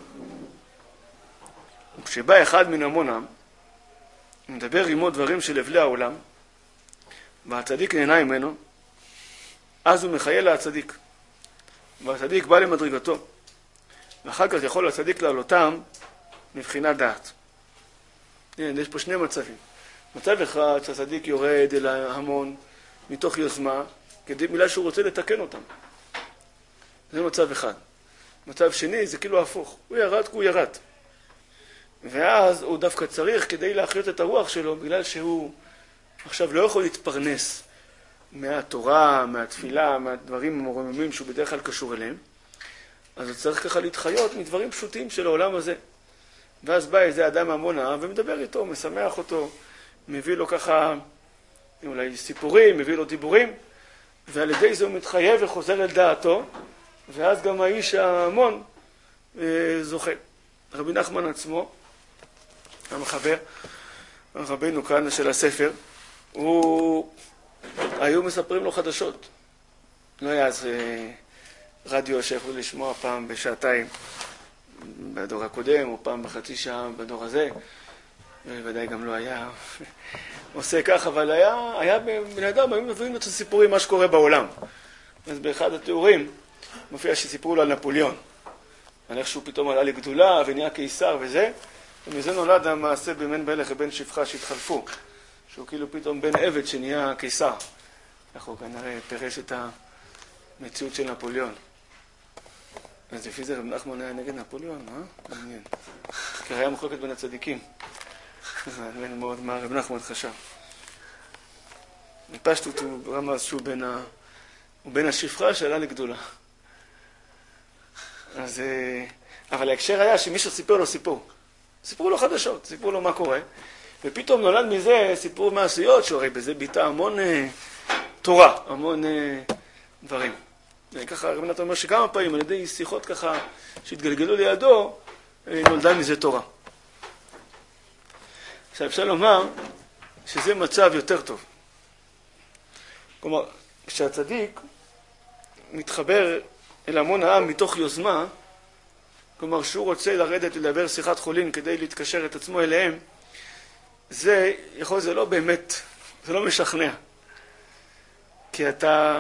וכשבא אחד מן המון עם, מדבר עמו דברים של הבלי העולם, והצדיק נהנה ממנו, אז הוא מחייל להצדיק. והצדיק בא למדרגתו. ואחר כך יכול הצדיק לעלותם מבחינת דעת. יש פה שני מצבים. מצב אחד שהצדיק יורד אל ההמון מתוך יוזמה, כדי מילה שהוא רוצה לתקן אותם. זה מצב אחד. מצב שני זה כאילו הפוך. הוא ירד כי הוא ירד. ואז הוא דווקא צריך כדי להחיות את הרוח שלו, בגלל שהוא עכשיו לא יכול להתפרנס מהתורה, מהתפילה, מהדברים המרוממים שהוא בדרך כלל קשור אליהם. אז הוא צריך ככה להתחיות מדברים פשוטים של העולם הזה. ואז בא איזה אדם המון העם ומדבר איתו, משמח אותו, מביא לו ככה אולי סיפורים, מביא לו דיבורים, ועל ידי זה הוא מתחייב וחוזר אל דעתו, ואז גם האיש ההמון אה, זוכה. רבי נחמן עצמו, המחבר, רבינו כאן של הספר, הוא... היו מספרים לו חדשות. לא היה אז אה, רדיו שיכולו לשמוע פעם בשעתיים בדור הקודם, או פעם בחצי שעה בדור הזה, ובוודאי גם לא היה עושה כך, אבל היה, היה בן אדם, היו מביאים את הסיפורים מה שקורה בעולם. אז באחד התיאורים מופיע שסיפרו לו על נפוליאון, על איך שהוא פתאום עלה לגדולה ונהיה קיסר וזה, ומזה נולד המעשה בין מלך ובן שפחה שהתחלפו, שהוא כאילו פתאום בן עבד שנהיה קיסר. איך הוא כנראה פירש את המציאות של נפוליאון. אז לפי זה רב נחמן היה נגד נפוליאון, אה? מעניין. כי היה מחלוקת בין הצדיקים. זה מעניין מאוד מה רב נחמן חשב. בפשטות הוא רמז שהוא בין, ה... הוא בין השפחה שעלה לגדולה. אז... אבל ההקשר היה שמישהו סיפר לו סיפור. סיפרו לו חדשות, סיפרו לו מה קורה. ופתאום נולד מזה סיפור מעשיות, שהרי בזה ביטא המון אה, תורה, המון אה, דברים. ככה רב נתן אומר שכמה פעמים על ידי שיחות ככה שהתגלגלו לידו, נולדה מזה תורה. עכשיו אפשר לומר שזה מצב יותר טוב. כלומר, כשהצדיק מתחבר אל המון העם מתוך יוזמה, כלומר שהוא רוצה לרדת לדבר שיחת חולין כדי להתקשר את עצמו אליהם, זה יכול, זה לא באמת, זה לא משכנע. כי אתה...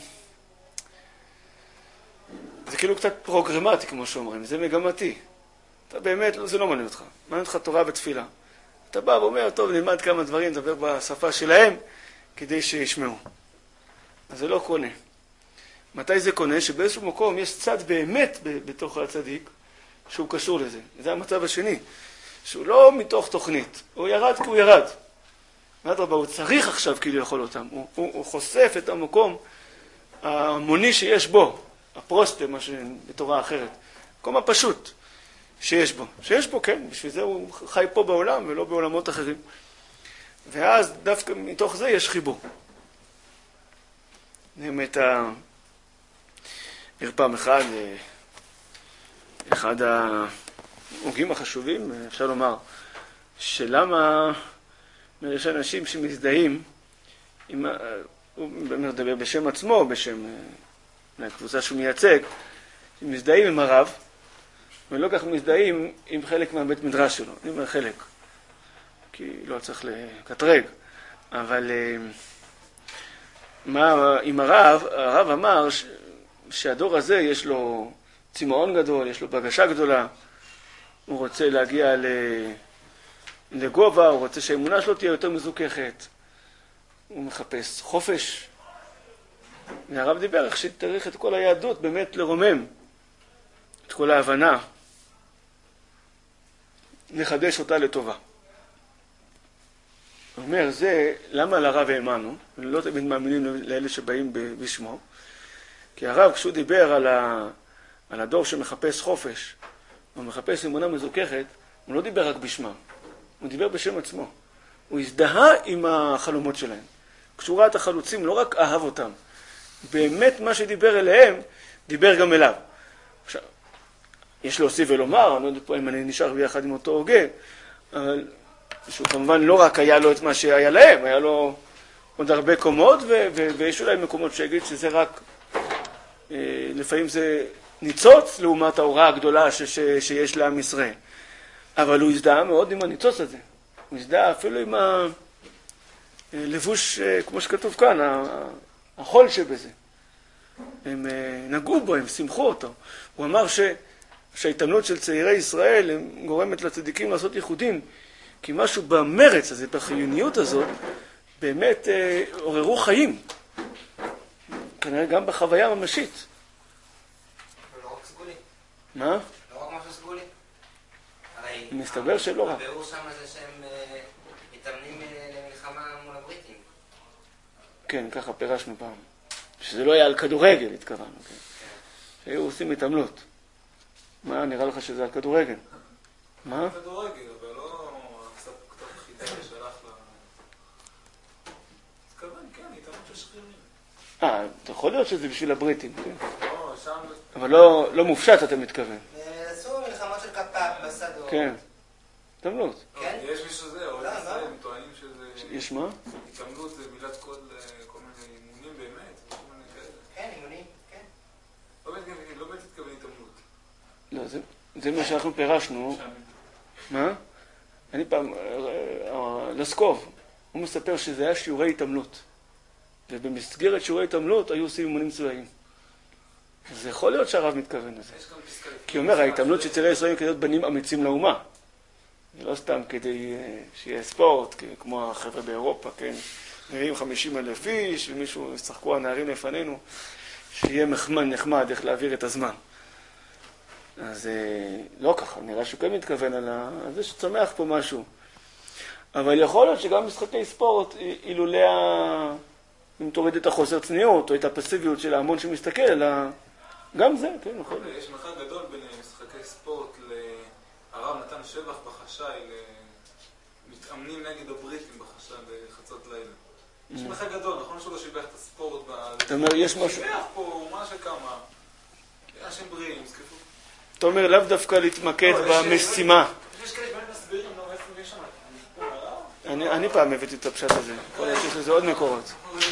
זה כאילו קצת פרוגרמטי, כמו שאומרים, זה מגמתי. אתה באמת, זה לא מעניין אותך. מעניין אותך תורה ותפילה. אתה בא ואומר, טוב, נלמד כמה דברים, נדבר בשפה שלהם, כדי שישמעו. אז זה לא קונה. מתי זה קונה? שבאיזשהו מקום יש צד באמת בתוך הצדיק, שהוא קשור לזה. זה המצב השני. שהוא לא מתוך תוכנית. הוא ירד כי הוא ירד. אדרבה, הוא צריך עכשיו כאילו יכול אותם. הוא, הוא, הוא חושף את המקום המוני שיש בו. הפרוסטה, מה שבתורה אחרת. מקום הפשוט שיש בו. שיש בו, כן. בשביל זה הוא חי פה בעולם ולא בעולמות אחרים. ואז דווקא מתוך זה יש חיבור. באמת, פעם אחד, אחד ההוגים החשובים, אפשר לומר, שלמה יש אנשים שמזדהים, עם, הוא מדבר בשם עצמו, בשם הקבוצה שהוא מייצג, שמזדהים עם הרב, ולא כך מזדהים עם חלק מהבית מדרש שלו. אני אומר חלק. כי לא צריך לקטרג. אבל מה, עם הרב, הרב אמר ש, שהדור הזה יש לו צמאון גדול, יש לו בקשה גדולה, הוא רוצה להגיע ל, לגובה, הוא רוצה שהאמונה שלו תהיה יותר מזוכחת, הוא מחפש חופש. והרב דיבר איך שתריך את כל היהדות באמת לרומם, את כל ההבנה, לחדש אותה לטובה. הוא אומר, זה למה לרב האמנו, ולא תמיד מאמינים לאלה שבאים בשמו, כי הרב כשהוא דיבר על, ה, על הדור שמחפש חופש, הוא מחפש אמונה מזוכחת, הוא לא דיבר רק בשמם, הוא דיבר בשם עצמו. הוא הזדהה עם החלומות שלהם. כשהוא ראה את החלוצים, לא רק אהב אותם, באמת מה שדיבר אליהם, דיבר גם אליו. עכשיו, יש להוסיף ולומר, אני לא יודע פה אם אני נשאר ביחד עם אותו הוגה, אבל שהוא כמובן לא רק היה לו את מה שהיה להם, היה לו עוד הרבה קומות, ו- ו- ויש אולי מקומות שיגיד שזה רק, אה, לפעמים זה ניצוץ לעומת ההוראה הגדולה ש- ש- שיש לעם ישראל. אבל הוא הזדהה מאוד עם הניצוץ הזה. הוא הזדהה אפילו עם הלבוש, כמו שכתוב כאן, החול שבזה. הם נגעו בו, הם שמחו אותו. הוא אמר ש... שההתאמנות של צעירי ישראל גורמת לצדיקים לעשות ייחודים, כי משהו במרץ הזה, בחיוניות הזאת, באמת אה, עוררו חיים. כנראה גם בחוויה הממשית. לא רק סגולי. מה? לא רק משהו סגולי. מסתבר שלא רק. הביאור שם זה שהם מתאמנים למלחמה מול הבריטים. כן, ככה פירשנו פעם. שזה לא היה על כדורגל, התכוונו. כן. שהיו עושים התאמנות. מה, נראה לך שזה על כדורגל? מה? כדורגל, אבל לא קצת כתוב חידה ששלח לה... התכוון, כן, התאמנות של שכירים. אה, יכול להיות שזה בשביל הבריטים, כן. לא, שם... אבל לא, לא מופשט, אתה מתכוון. עשו מלחמות של כפ"פ בשדות. כן. התאמנות. כן? יש מישהו זה, או ישראל, הם טוענים שזה... יש מה? התאמנות זה מילת כל מיני אימונים באמת, כל מיני כאלה. כן, אימונים, כן. לא באמת התכוון התאמנות. לא, זה, זה מה שאנחנו פירשנו. מה? אני פעם, לסקוב, הוא מספר שזה היה שיעורי התאמנות. ובמסגרת שיעורי התאמנות היו עושים אימונים צבאיים. אז יכול להיות שהרב מתכוון לזה. כי הוא אומר, ההתאמנות של צעירי ישראל כדי להיות בנים אמיצים לאומה. זה לא סתם כדי שיהיה ספורט, כמו החבר'ה באירופה, כן? נראים חמישים אלף איש, ומישהו ישחקו הנערים לפנינו, שיהיה נחמד, נחמד איך להעביר את הזמן. אז לא ככה, נראה שהוא כן מתכוון על זה שצומח פה משהו. אבל יכול להיות שגם משחקי ספורט, אילולא, אם תוריד את החוסר צניעות, או את הפסיביות של ההמון שמסתכל, אלא גם זה, כן, יכול להיות. יש מרחק גדול בין משחקי ספורט הרב נתן שבח בחשאי למתאמנים נגד הבריטים בחשאי בחצות לילה. יש מרחק גדול, נכון שהוא לא שיבח את הספורט? אתה אומר, יש משהו... שיבח פה מה שקמה. אנשים בריאים, זקפו. אתה אומר, לאו דווקא להתמקד במשימה. יש כאלה באמת מסבירים, לא, איפה יש שם? אני פעם הבאתי את הפשט הזה. יכול להיות שיש לזה עוד מקורות.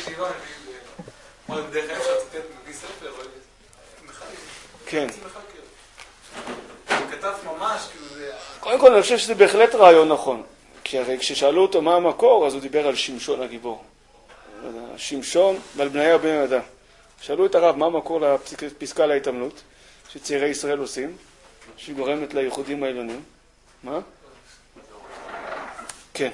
עוד דרך אפשר לצטט מביא ספר, אבל... כן. כתב ממש, כאילו זה... קודם כל, אני חושב שזה בהחלט רעיון נכון. כי הרי כששאלו אותו מה המקור, אז הוא דיבר על שמשון הגיבור. שמשון ועל בניה בן יהודה. שאלו את הרב מה המקור לפסקה להתאמנות, שצעירי ישראל עושים, שגורמת לייחודים העליונים. מה? כן.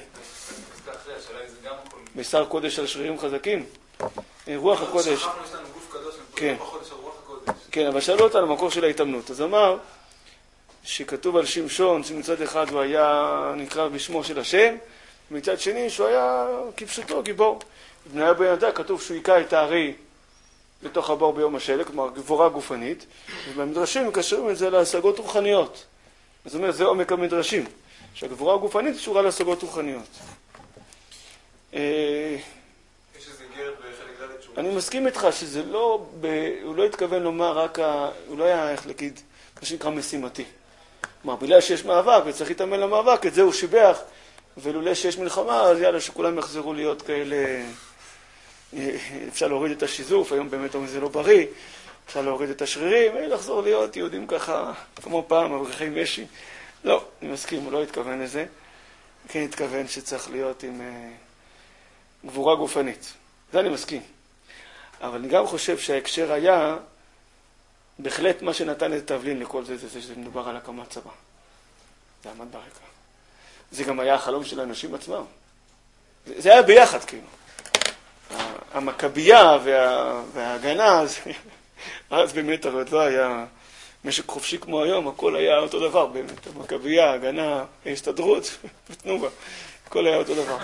בשר קודש על שרירים חזקים. רוח הקודש. שכחנו, יש לנו גוף קדוש, כן. בחודש על רוח הקודש. כן, אבל שאלו אותה על המקור של ההתאמנות. אז אמר שכתוב על שמשון, שמצד אחד הוא היה נקרא בשמו של השם, ומצד שני שהוא היה כפשוטו גיבור. בבניה בן יהודה כתוב שהוא היכה את הארי בתוך הבור ביום השלג, כלומר גבורה גופנית, ובמדרשים מקשרים את זה להשגות רוחניות. זאת אומרת, זה עומק המדרשים, שהגבורה הגופנית קשורה להשגות רוחניות. יש איזה גרד בחלק ד' שהוא... אני מסכים איתך שזה לא, הוא לא התכוון לומר רק, הוא לא היה, איך להגיד, מה שנקרא משימתי. כלומר, בגלל שיש מאבק וצריך להתאמן למאבק, את זה הוא שיבח, ולולא שיש מלחמה, אז יאללה שכולם יחזרו להיות כאלה, אפשר להוריד את השיזוף, היום באמת זה לא בריא, אפשר להוריד את השרירים, לחזור להיות יהודים ככה, כמו פעם, אברכי משי. לא, אני מסכים, הוא לא התכוון לזה. כן התכוון שצריך להיות עם גבורה גופנית. זה אני מסכים. אבל אני גם חושב שההקשר היה, בהחלט מה שנתן את תבלין לכל זה, זה, זה שזה מדובר על הקמת צבא. זה עמד ברקע. זה גם היה החלום של האנשים עצמם. זה, זה היה ביחד, כאילו. המכבייה וה, וההגנה, אז, אז באמת הרי לא היה משק חופשי כמו היום, הכל היה אותו דבר באמת. המכבייה, ההגנה, ההסתדרות, ותנובה, הכל היה אותו דבר.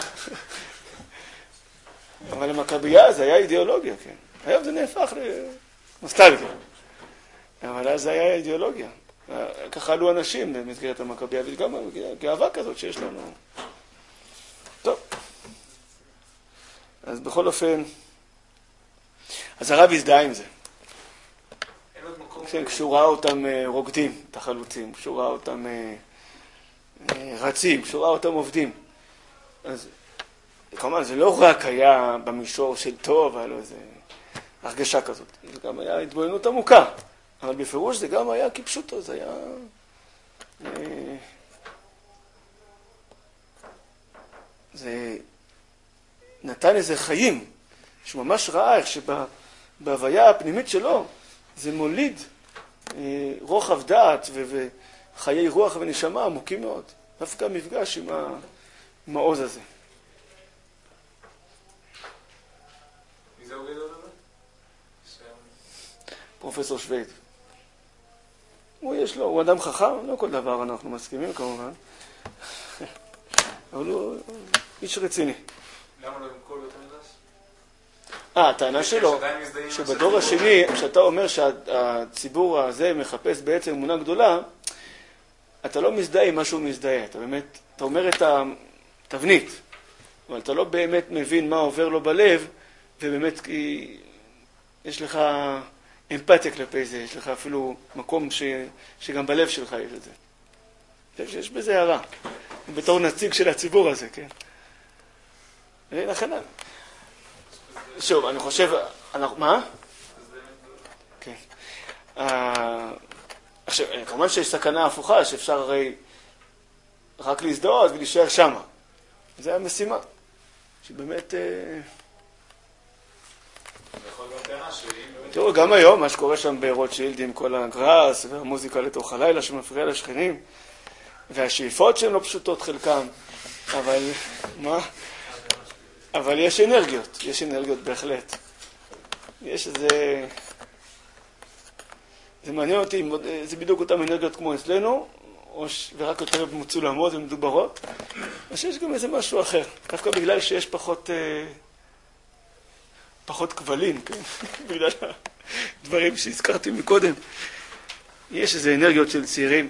אבל המכבייה זה היה אידיאולוגיה, כן. היום זה נהפך לנוסטלגיה. אבל אז זה היה אידיאולוגיה. ככה עלו אנשים במסגרת המכבייה, וגם גאווה כזאת שיש לנו. טוב. אז בכל אופן, אז הרב הזדהה עם זה. כשהוא ראה אותם רוקדים, את החלוצים, כשהוא ראה אותם רצים, כשהוא ראה אותם עובדים. אז כלומר, זה לא רק היה במישור של טוב, היה לו איזו הרגשה כזאת. זה גם היה התבוננות עמוקה. אבל בפירוש זה גם היה כפשוטו, זה היה... זה נתן איזה חיים, שהוא ממש ראה איך שבהוויה הפנימית שלו זה מוליד רוחב דעת וחיי רוח ונשמה עמוקים מאוד. דווקא מפגש עם העוז הזה. מי זה הוא גדול הזה? פרופסור שווייד. הוא יש לו, הוא אדם חכם, לא כל דבר אנחנו מסכימים כמובן. אבל הוא איש רציני. למה לא עם כל בית המדרש? אה, הטענה שלו, שבדור השני, כשאתה אומר שהציבור הזה מחפש בעצם אמונה גדולה, אתה לא מזדהה עם מה שהוא מזדהה. אתה באמת, אתה אומר את התבנית, אבל אתה לא באמת מבין מה עובר לו בלב, ובאמת יש לך אמפתיה כלפי זה, יש לך אפילו מקום ש, שגם בלב שלך יש את זה. אני חושב שיש בזה הערה, בתור נציג של הציבור הזה, כן? לכן, שוב, אני חושב, אנחנו, מה? כן. עכשיו, כמובן שיש סכנה הפוכה, שאפשר הרי רק להזדהות ולהישאר שמה. זה המשימה, שבאמת... תראו, גם היום, מה שקורה שם ברוטשילד עם כל הגראס והמוזיקה לתוך הלילה שמפריע לשכנים, והשאיפות שהן לא פשוטות חלקם, אבל מה? אבל יש אנרגיות, יש אנרגיות בהחלט. יש איזה... זה מעניין אותי, זה בדיוק אותם אנרגיות כמו אצלנו, ורק יותר מצולמות ומדוברות, או שיש גם איזה משהו אחר, דווקא בגלל שיש פחות... פחות כבלים, כן? בגלל הדברים שהזכרתי מקודם. יש איזה אנרגיות של צעירים.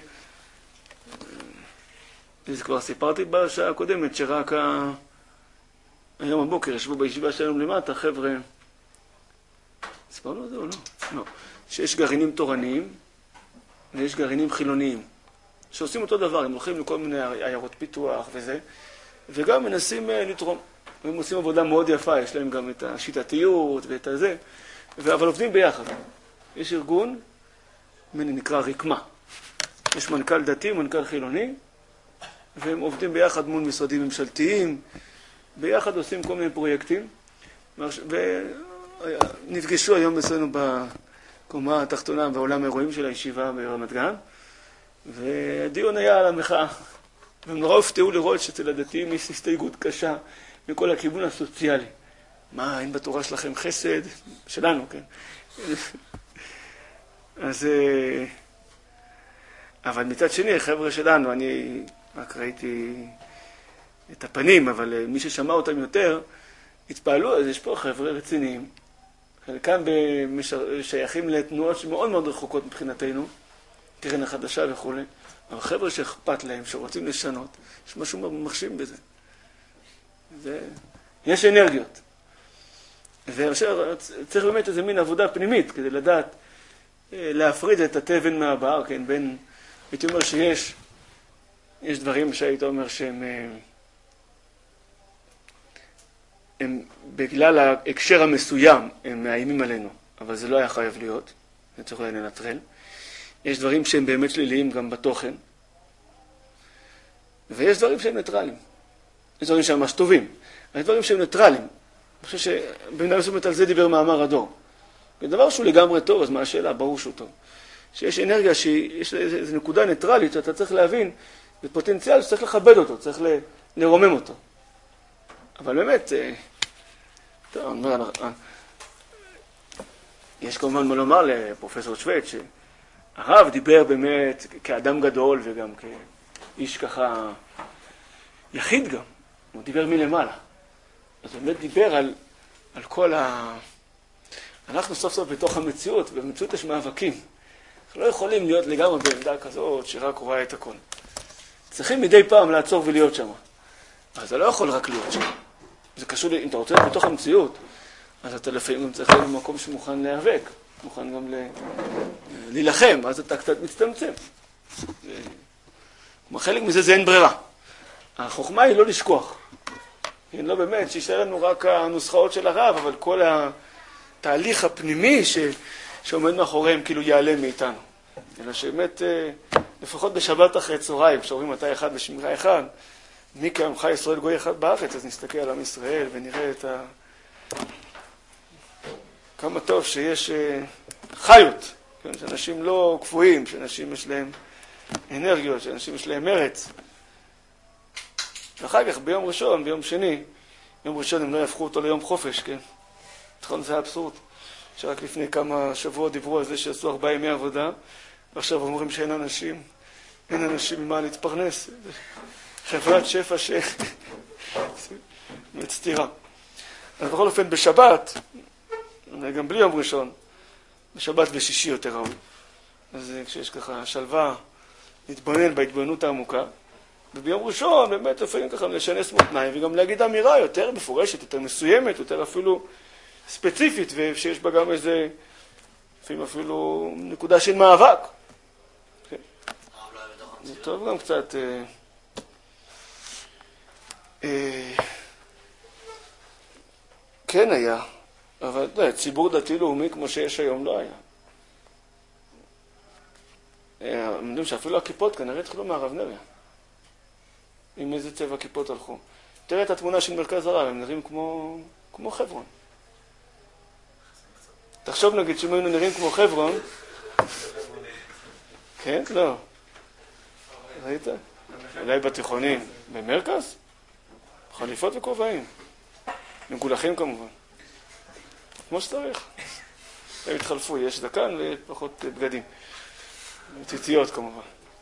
זה כבר סיפרתי בשעה הקודמת, שרק ה... היום הבוקר ישבו בישיבה שלנו למטה, חבר'ה... סיפרנו על זה או לא? לא. שיש גרעינים תורניים, ויש גרעינים חילוניים, שעושים אותו דבר, הם הולכים לכל מיני עיירות פיתוח וזה, וגם מנסים לתרום. הם עושים עבודה מאוד יפה, יש להם גם את השיטתיות ואת הזה, אבל עובדים ביחד. יש ארגון, נקרא רקמה. יש מנכ"ל דתי, מנכ"ל חילוני, והם עובדים ביחד מול משרדים ממשלתיים, ביחד עושים כל מיני פרויקטים, ונפגשו היום אצלנו בקומה התחתונה בעולם האירועים של הישיבה ברמת גן, והדיון היה על המחאה. והם נורא הופתעו לראות שאצל הדתיים יש הסתייגות קשה, מכל הכיוון הסוציאלי. מה, אין בתורה שלכם חסד? שלנו, כן. אז... אבל מצד שני, חבר'ה שלנו, אני רק ראיתי את הפנים, אבל מי ששמע אותם יותר, התפעלו, אז יש פה חבר'ה רציניים. חלקם שייכים לתנועות שמאוד מאוד רחוקות מבחינתנו, קרן החדשה וכו'. אבל חבר'ה שאכפת להם, שרוצים לשנות, יש משהו מחשים בזה. זה... יש אנרגיות. וצריך באמת איזה מין עבודה פנימית, כדי לדעת להפריד את התבן מהבאר, כן, בין... הייתי אומר שיש, יש דברים שהייתי אומר שהם... הם, בגלל ההקשר המסוים, הם מאיימים עלינו, אבל זה לא היה חייב להיות, זה צריך לנטרל. יש דברים שהם באמת שליליים גם בתוכן, ויש דברים שהם ניטרליים. יש דברים שהם ממש טובים, יש דברים שהם ניטרליים. אני חושב שבמידה מסוימת על זה דיבר מאמר הדור. דבר שהוא לגמרי טוב, אז מה השאלה? ברור שהוא טוב. שיש אנרגיה, שיש איזו נקודה ניטרלית שאתה צריך להבין, זה פוטנציאל שצריך לכבד אותו, צריך לרומם אותו. אבל באמת, טוב, אני אומר, יש כמובן מה לומר לפרופסור שווייץ, שהרב דיבר באמת כאדם גדול וגם כאיש ככה יחיד גם, הוא דיבר מלמעלה. אז הוא באמת דיבר על, על כל ה... אנחנו סוף סוף בתוך המציאות, ובמציאות יש מאבקים. אנחנו לא יכולים להיות לגמרי בעמדה כזאת שרק רואה את הכל. צריכים מדי פעם לעצור ולהיות שם. אז אתה לא יכול רק להיות שם. זה קשור, אם אתה רוצה להיות בתוך המציאות, אז אתה לפעמים גם צריך להיות במקום שמוכן להיאבק, מוכן גם ל... להילחם, אז אתה קצת מצטמצם. כמו חלק מזה זה אין ברירה. החוכמה היא לא לשכוח. היא לא באמת, שישאר לנו רק הנוסחאות של הרב, אבל כל התהליך הפנימי ש... שעומד מאחוריהם כאילו ייעלם מאיתנו. אלא שבאמת, לפחות בשבת אחרי צהריים, כשאומרים מתי אחד ושמרה אחד, מי כעמך ישראל גוי אחד בארץ, אז נסתכל על עם ישראל ונראה את ה... כמה טוב שיש חיות, כן? שאנשים לא קפואים, שאנשים יש להם אנרגיות, שאנשים יש להם מרץ. ואחר כך ביום ראשון, ביום שני, יום ראשון הם לא יהפכו אותו ליום חופש, כן? נכון, זה האבסורד. שרק לפני כמה שבועות דיברו על זה שעשו ארבעה ימי עבודה, ועכשיו אומרים שאין אנשים, אין אנשים ממה להתפרנס. חברת שפע ש... מצטירה. אז בכל אופן בשבת, גם בלי יום ראשון, בשבת ושישי יותר ראוי. אז כשיש ככה שלווה, להתבונן בהתבוננות העמוקה, וביום ראשון באמת לפעמים ככה לשנס מותניים, וגם להגיד אמירה יותר מפורשת, יותר מסוימת, יותר אפילו ספציפית, ושיש בה גם איזה, לפעמים אפילו נקודה של מאבק. כן. זה טוב גם קצת... אה, אה, כן היה, אבל לא, ציבור דתי-לאומי כמו שיש היום לא היה. הם יודעים שאפילו הכיפות כנראה התחילו מהרב נריה. עם איזה צבע כיפות הלכו. תראה את התמונה של מרכז הרב, הם נראים כמו, כמו חברון. תחשוב נגיד שאם היינו נראים כמו חברון, כן? לא. ראית? אולי בתיכונים. במרכז? חליפות וכובעים. מגולחים כמובן. כמו שצריך. הם התחלפו, יש זקן ופחות בגדים. ציציות כמובן.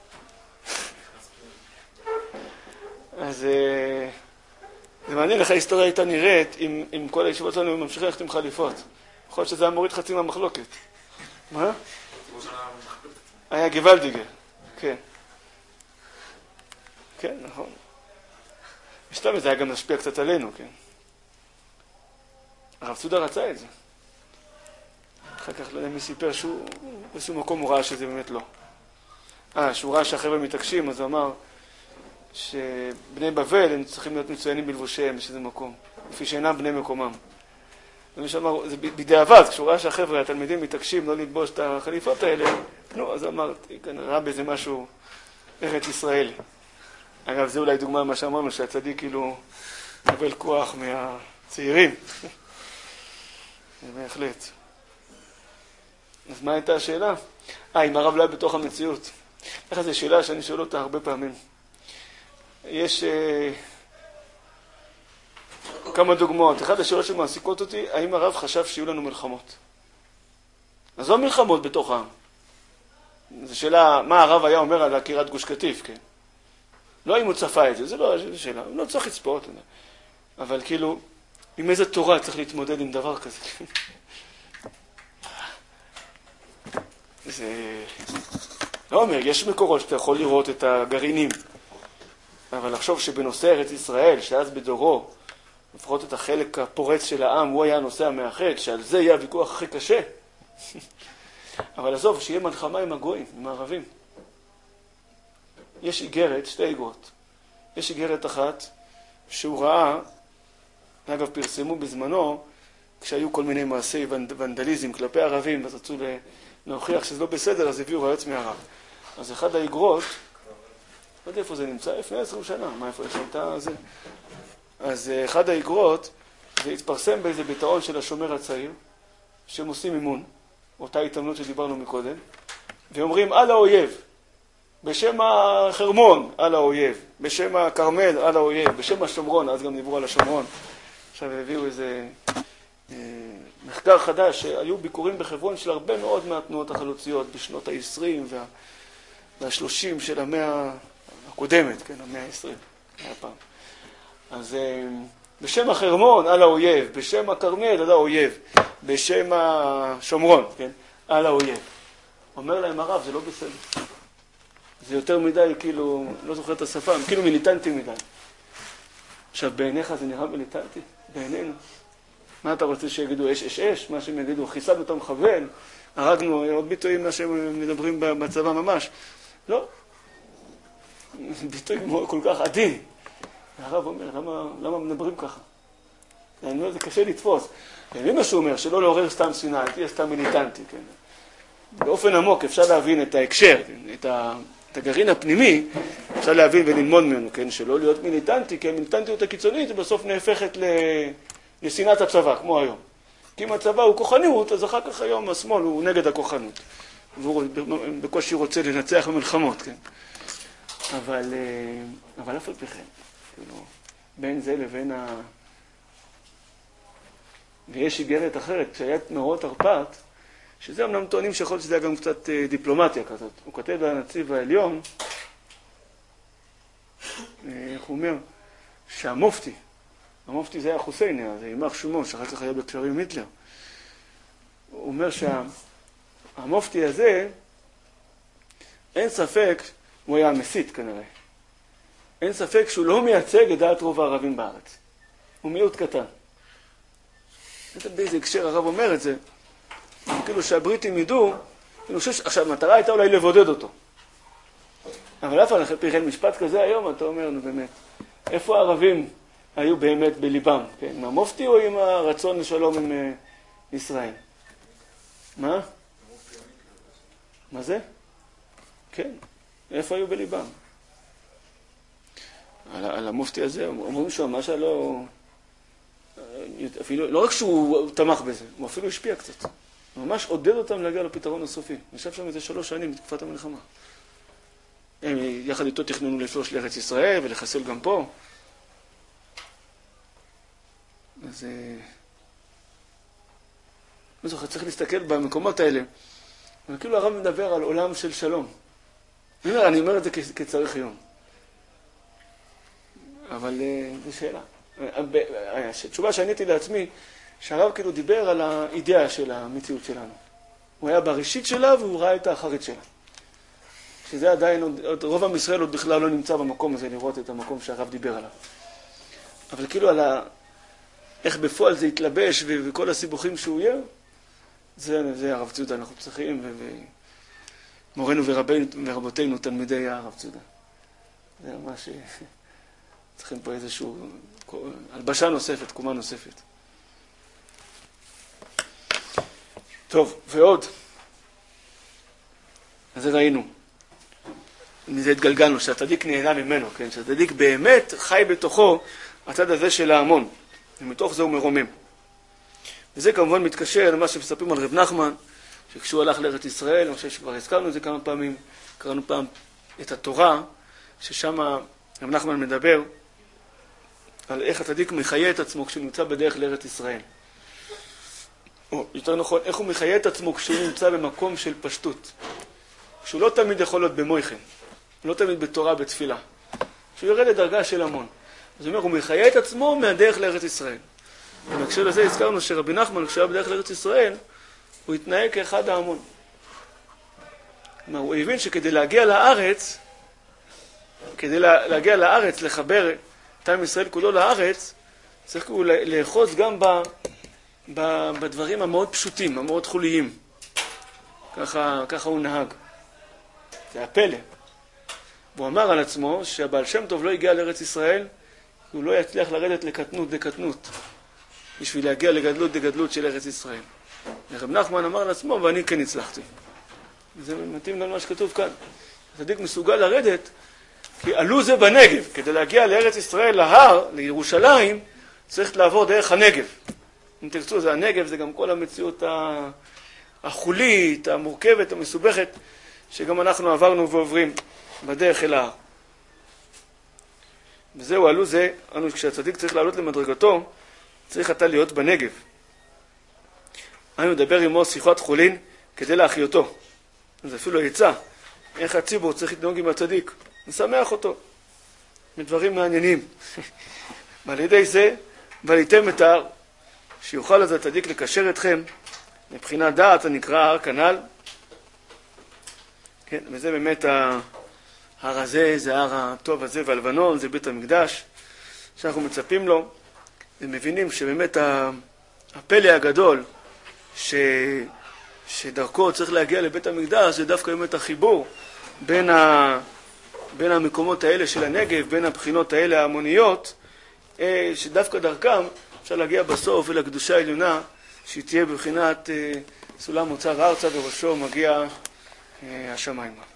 אז זה מעניין איך ההיסטוריה הייתה נראית אם, אם כל הישיבות שלנו ממשיכים ללכת עם חליפות. יכול להיות שזה היה מוריד חצי מהמחלוקת. מה? היה גוואלדיגר. כן. כן, נכון. ושתם זה היה גם משפיע קצת עלינו, כן. הרב צודה רצה את זה. אחר כך לא יודע מי סיפר שהוא, באיזשהו מקום הוא ראה שזה באמת לא. אה, שהוא ראה שהחבר'ה מתעקשים, אז הוא אמר שבני בבל הם צריכים להיות מצוינים בלבושיהם בשביל מקום, לפי שאינם בני מקומם. ומי שאמר, זה בדיעבד, כשהוא ראה שהחבר'ה, התלמידים מתעקשים לא ללבוש את החליפות האלה, נו, אז הוא אמר, ראה בזה משהו ארץ ישראלי. אגב, זה אולי דוגמה למה שאמרנו, שהצדיק כאילו מקבל כוח מהצעירים. זה בהחלט. אז מה הייתה השאלה? אה, אם הרב לא היה בתוך המציאות. איך זו שאלה שאני שואל אותה הרבה פעמים. יש אה, כמה דוגמאות. אחת השאלות שמעסיקות אותי, האם הרב חשב שיהיו לנו מלחמות? אז לא מלחמות בתוך העם. זו שאלה, מה הרב היה אומר על עקירת גוש קטיף, כן? לא אם הוא צפה את זה, זה לא שאלה, הוא לא צריך לצפות. אבל כאילו, עם איזה תורה צריך להתמודד עם דבר כזה? זה... לא אומר, יש מקורות שאתה יכול לראות את הגרעינים, אבל לחשוב שבנושא ארץ ישראל, שאז בדורו, לפחות את החלק הפורץ של העם, הוא היה הנושא המאחד, שעל זה יהיה הוויכוח הכי קשה. אבל עזוב, שיהיה מלחמה עם הגויים, עם הערבים. יש איגרת, שתי איגרות. יש איגרת אחת שהוא ראה, אגב פרסמו בזמנו, כשהיו כל מיני מעשי ונדליזם כלפי ערבים, אז רצו להוכיח שזה לא בסדר, אז הביאו רעץ מהרב. אז אחד האיגרות, לא יודע איפה זה נמצא, לפני עשרים שנה, מה איפה הייתה זה? אז אחד האגרות, זה התפרסם באיזה ביטאון של השומר הצעיר, שהם עושים אימון, אותה התאמנות שדיברנו מקודם, ואומרים על האויב, בשם החרמון על האויב, בשם הכרמל על האויב, בשם השומרון, אז גם דיברו על השומרון. עכשיו הביאו איזה אה, מחקר חדש, שהיו ביקורים בחברון של הרבה מאוד מהתנועות החלוציות בשנות ה-עשרים וה, וה-שלושים של המאה הקודמת, כן, המאה ה-עשרים, היה פעם. אז אה, בשם החרמון על האויב, בשם הכרמל על האויב, בשם השומרון, כן, על האויב. אומר להם הרב, זה לא בסדר. זה יותר מדי, כאילו, לא זוכר את השפה, כאילו מיליטנטי מדי. עכשיו, בעיניך זה נראה מיליטנטי? בעינינו. מה אתה רוצה שיגידו? אש, אש, אש? מה שהם יגידו? חיסלנו אותם מכוון? הרגנו עוד ביטויים מה שהם מדברים בצבא ממש. לא. ביטוי כל כך עדין. הרב אומר, למה, למה מדברים ככה? אני אומר, זה קשה לתפוס. ומי מה שהוא אומר? שלא לעורר סתם שנאה, תהיה סתם מיליטנטי, כן? באופן עמוק אפשר להבין את ההקשר, את, ה, את הגרעין הפנימי, אפשר להבין וללמוד ממנו, כן? שלא להיות מיליטנטי, כי המיליטנטיות הקיצונית בסוף נהפכת ל, לשנאת הצבא, כמו היום. כי אם הצבא הוא כוחנות, אז אחר כך היום השמאל הוא נגד הכוחנות. והוא בקושי רוצה לנצח במלחמות, כן? אבל, אבל אף על פי כן, כאילו, בין זה לבין ה... ויש איגרת אחרת, כשהיה את מאורעות תרפ"ט, שזה אמנם טוענים שיכול שזה היה גם קצת דיפלומטיה כזאת. הוא כותב לנציב העליון, איך הוא אומר, שהמופתי, המופתי זה היה חוסייני, זה יימח שמו, שאחר כך היה בקשרים עם היטלר. הוא אומר שהמופתי הזה, אין ספק, הוא היה מסית כנראה. אין ספק שהוא לא מייצג את דעת רוב הערבים בארץ. הוא מיעוט קטן. באיזה הקשר הרב אומר את זה, כאילו שהבריטים ידעו, עכשיו, המטרה הייתה אולי לבודד אותו. אבל אף על פי כן משפט כזה היום, אתה אומר, נו באמת, איפה הערבים היו באמת בליבם? כן? עם המופתי או עם הרצון לשלום עם ישראל? מה? מה זה? כן, איפה היו בליבם? על, על המופתי הזה, אומרים שהוא ממש לא... אפילו, לא רק שהוא תמך בזה, הוא אפילו השפיע קצת. הוא ממש עודד אותם להגיע לפתרון הסופי. נשב שם איזה שלוש שנים בתקופת המלחמה. הם יחד איתו תכננו לפלוש לארץ ישראל ולחסל גם פה. אז... לא זוכר, צריך להסתכל במקומות האלה. אבל כאילו הרב מדבר על עולם של שלום. אני אומר, אני אומר את זה כצריך היום. אבל זו שאלה. התשובה שעניתי לעצמי, שהרב כאילו דיבר על האידאה של המציאות שלנו. הוא היה בראשית שלה והוא ראה את האחרית שלה. שזה עדיין, עוד, רוב עם ישראל עוד בכלל לא נמצא במקום הזה לראות את המקום שהרב דיבר עליו. אבל כאילו על ה... איך בפועל זה התלבש ו... וכל הסיבוכים שהוא יהיה, זה, זה הרב צודה, אנחנו צריכים, ו... ומורנו ורבינו, ורבותינו תלמידי הרב צודה. זה ממש... צריכים פה איזשהו... הלבשה נוספת, קומה נוספת. טוב, ועוד. אז זה ראינו. מזה התגלגלנו, שהצדיק נהנה ממנו, כן? שהצדיק באמת חי בתוכו הצד הזה של ההמון. ומתוך זה הוא מרומם. וזה כמובן מתקשר למה שמספרים על רב נחמן, שכשהוא הלך לארץ ישראל, אני חושב שכבר הזכרנו את זה כמה פעמים, קראנו פעם את התורה, ששם רב נחמן מדבר על איך הצדיק מחיה את עצמו כשהוא נמצא בדרך לארץ ישראל. או יותר נכון, איך הוא מחיה את עצמו כשהוא נמצא במקום של פשטות. כשהוא לא תמיד יכול להיות במויכן, לא תמיד בתורה, בתפילה. כשהוא יורד לדרגה של המון. אז הוא אומר, הוא מחיה את עצמו מהדרך לארץ ישראל. ובהקשר לזה הזכרנו שרבי נחמן, כשהיה בדרך לארץ ישראל, הוא התנהג כאחד ההמון. כלומר, הוא הבין שכדי להגיע לארץ, כדי להגיע לארץ, לחבר את עם ישראל כולו לארץ, צריך הוא לאחוז גם ב, ב, בדברים המאוד פשוטים, המאוד חוליים. ככה, ככה הוא נהג. זה הפלא. והוא אמר על עצמו שהבעל שם טוב לא הגיע לארץ ישראל, כי הוא לא יצליח לרדת לקטנות דקטנות, בשביל להגיע לגדלות דגדלות של ארץ ישראל. רב נחמן אמר על עצמו, ואני כן הצלחתי. וזה מתאים לנו מה שכתוב כאן. הצדיק מסוגל לרדת, כי עלו זה בנגב, כדי להגיע לארץ ישראל, להר, לירושלים, צריך לעבור דרך הנגב. אם תרצו, זה הנגב, זה גם כל המציאות החולית, המורכבת, המסובכת, שגם אנחנו עברנו ועוברים בדרך אל ההר. וזהו, עלו זה, אנו כשהצדיק צריך לעלות למדרגתו, צריך אתה להיות בנגב. אנו נדבר עמו שיחת חולין כדי להחיותו. זה אפילו יצא, איך הציבור צריך להתנהוג עם הצדיק. נשמח אותו, מדברים מעניינים. ועל ידי זה, ועליתם את ההר, שיוכל אז הצדיק לקשר אתכם, מבחינת דעת הנקרא הר כנל. כן, וזה באמת ההר הזה, זה ההר הטוב הזה והלבנון, זה בית המקדש, שאנחנו מצפים לו, ומבינים שבאמת הפלא הגדול, ש... שדרכו צריך להגיע לבית המקדש, זה דווקא באמת החיבור בין, ה... בין המקומות האלה של הנגב, בין הבחינות האלה ההמוניות, שדווקא דרכם אפשר להגיע בסוף אל הקדושה העליונה, שהיא תהיה בבחינת סולם מוצב ארצה וראשו מגיע השמיימה.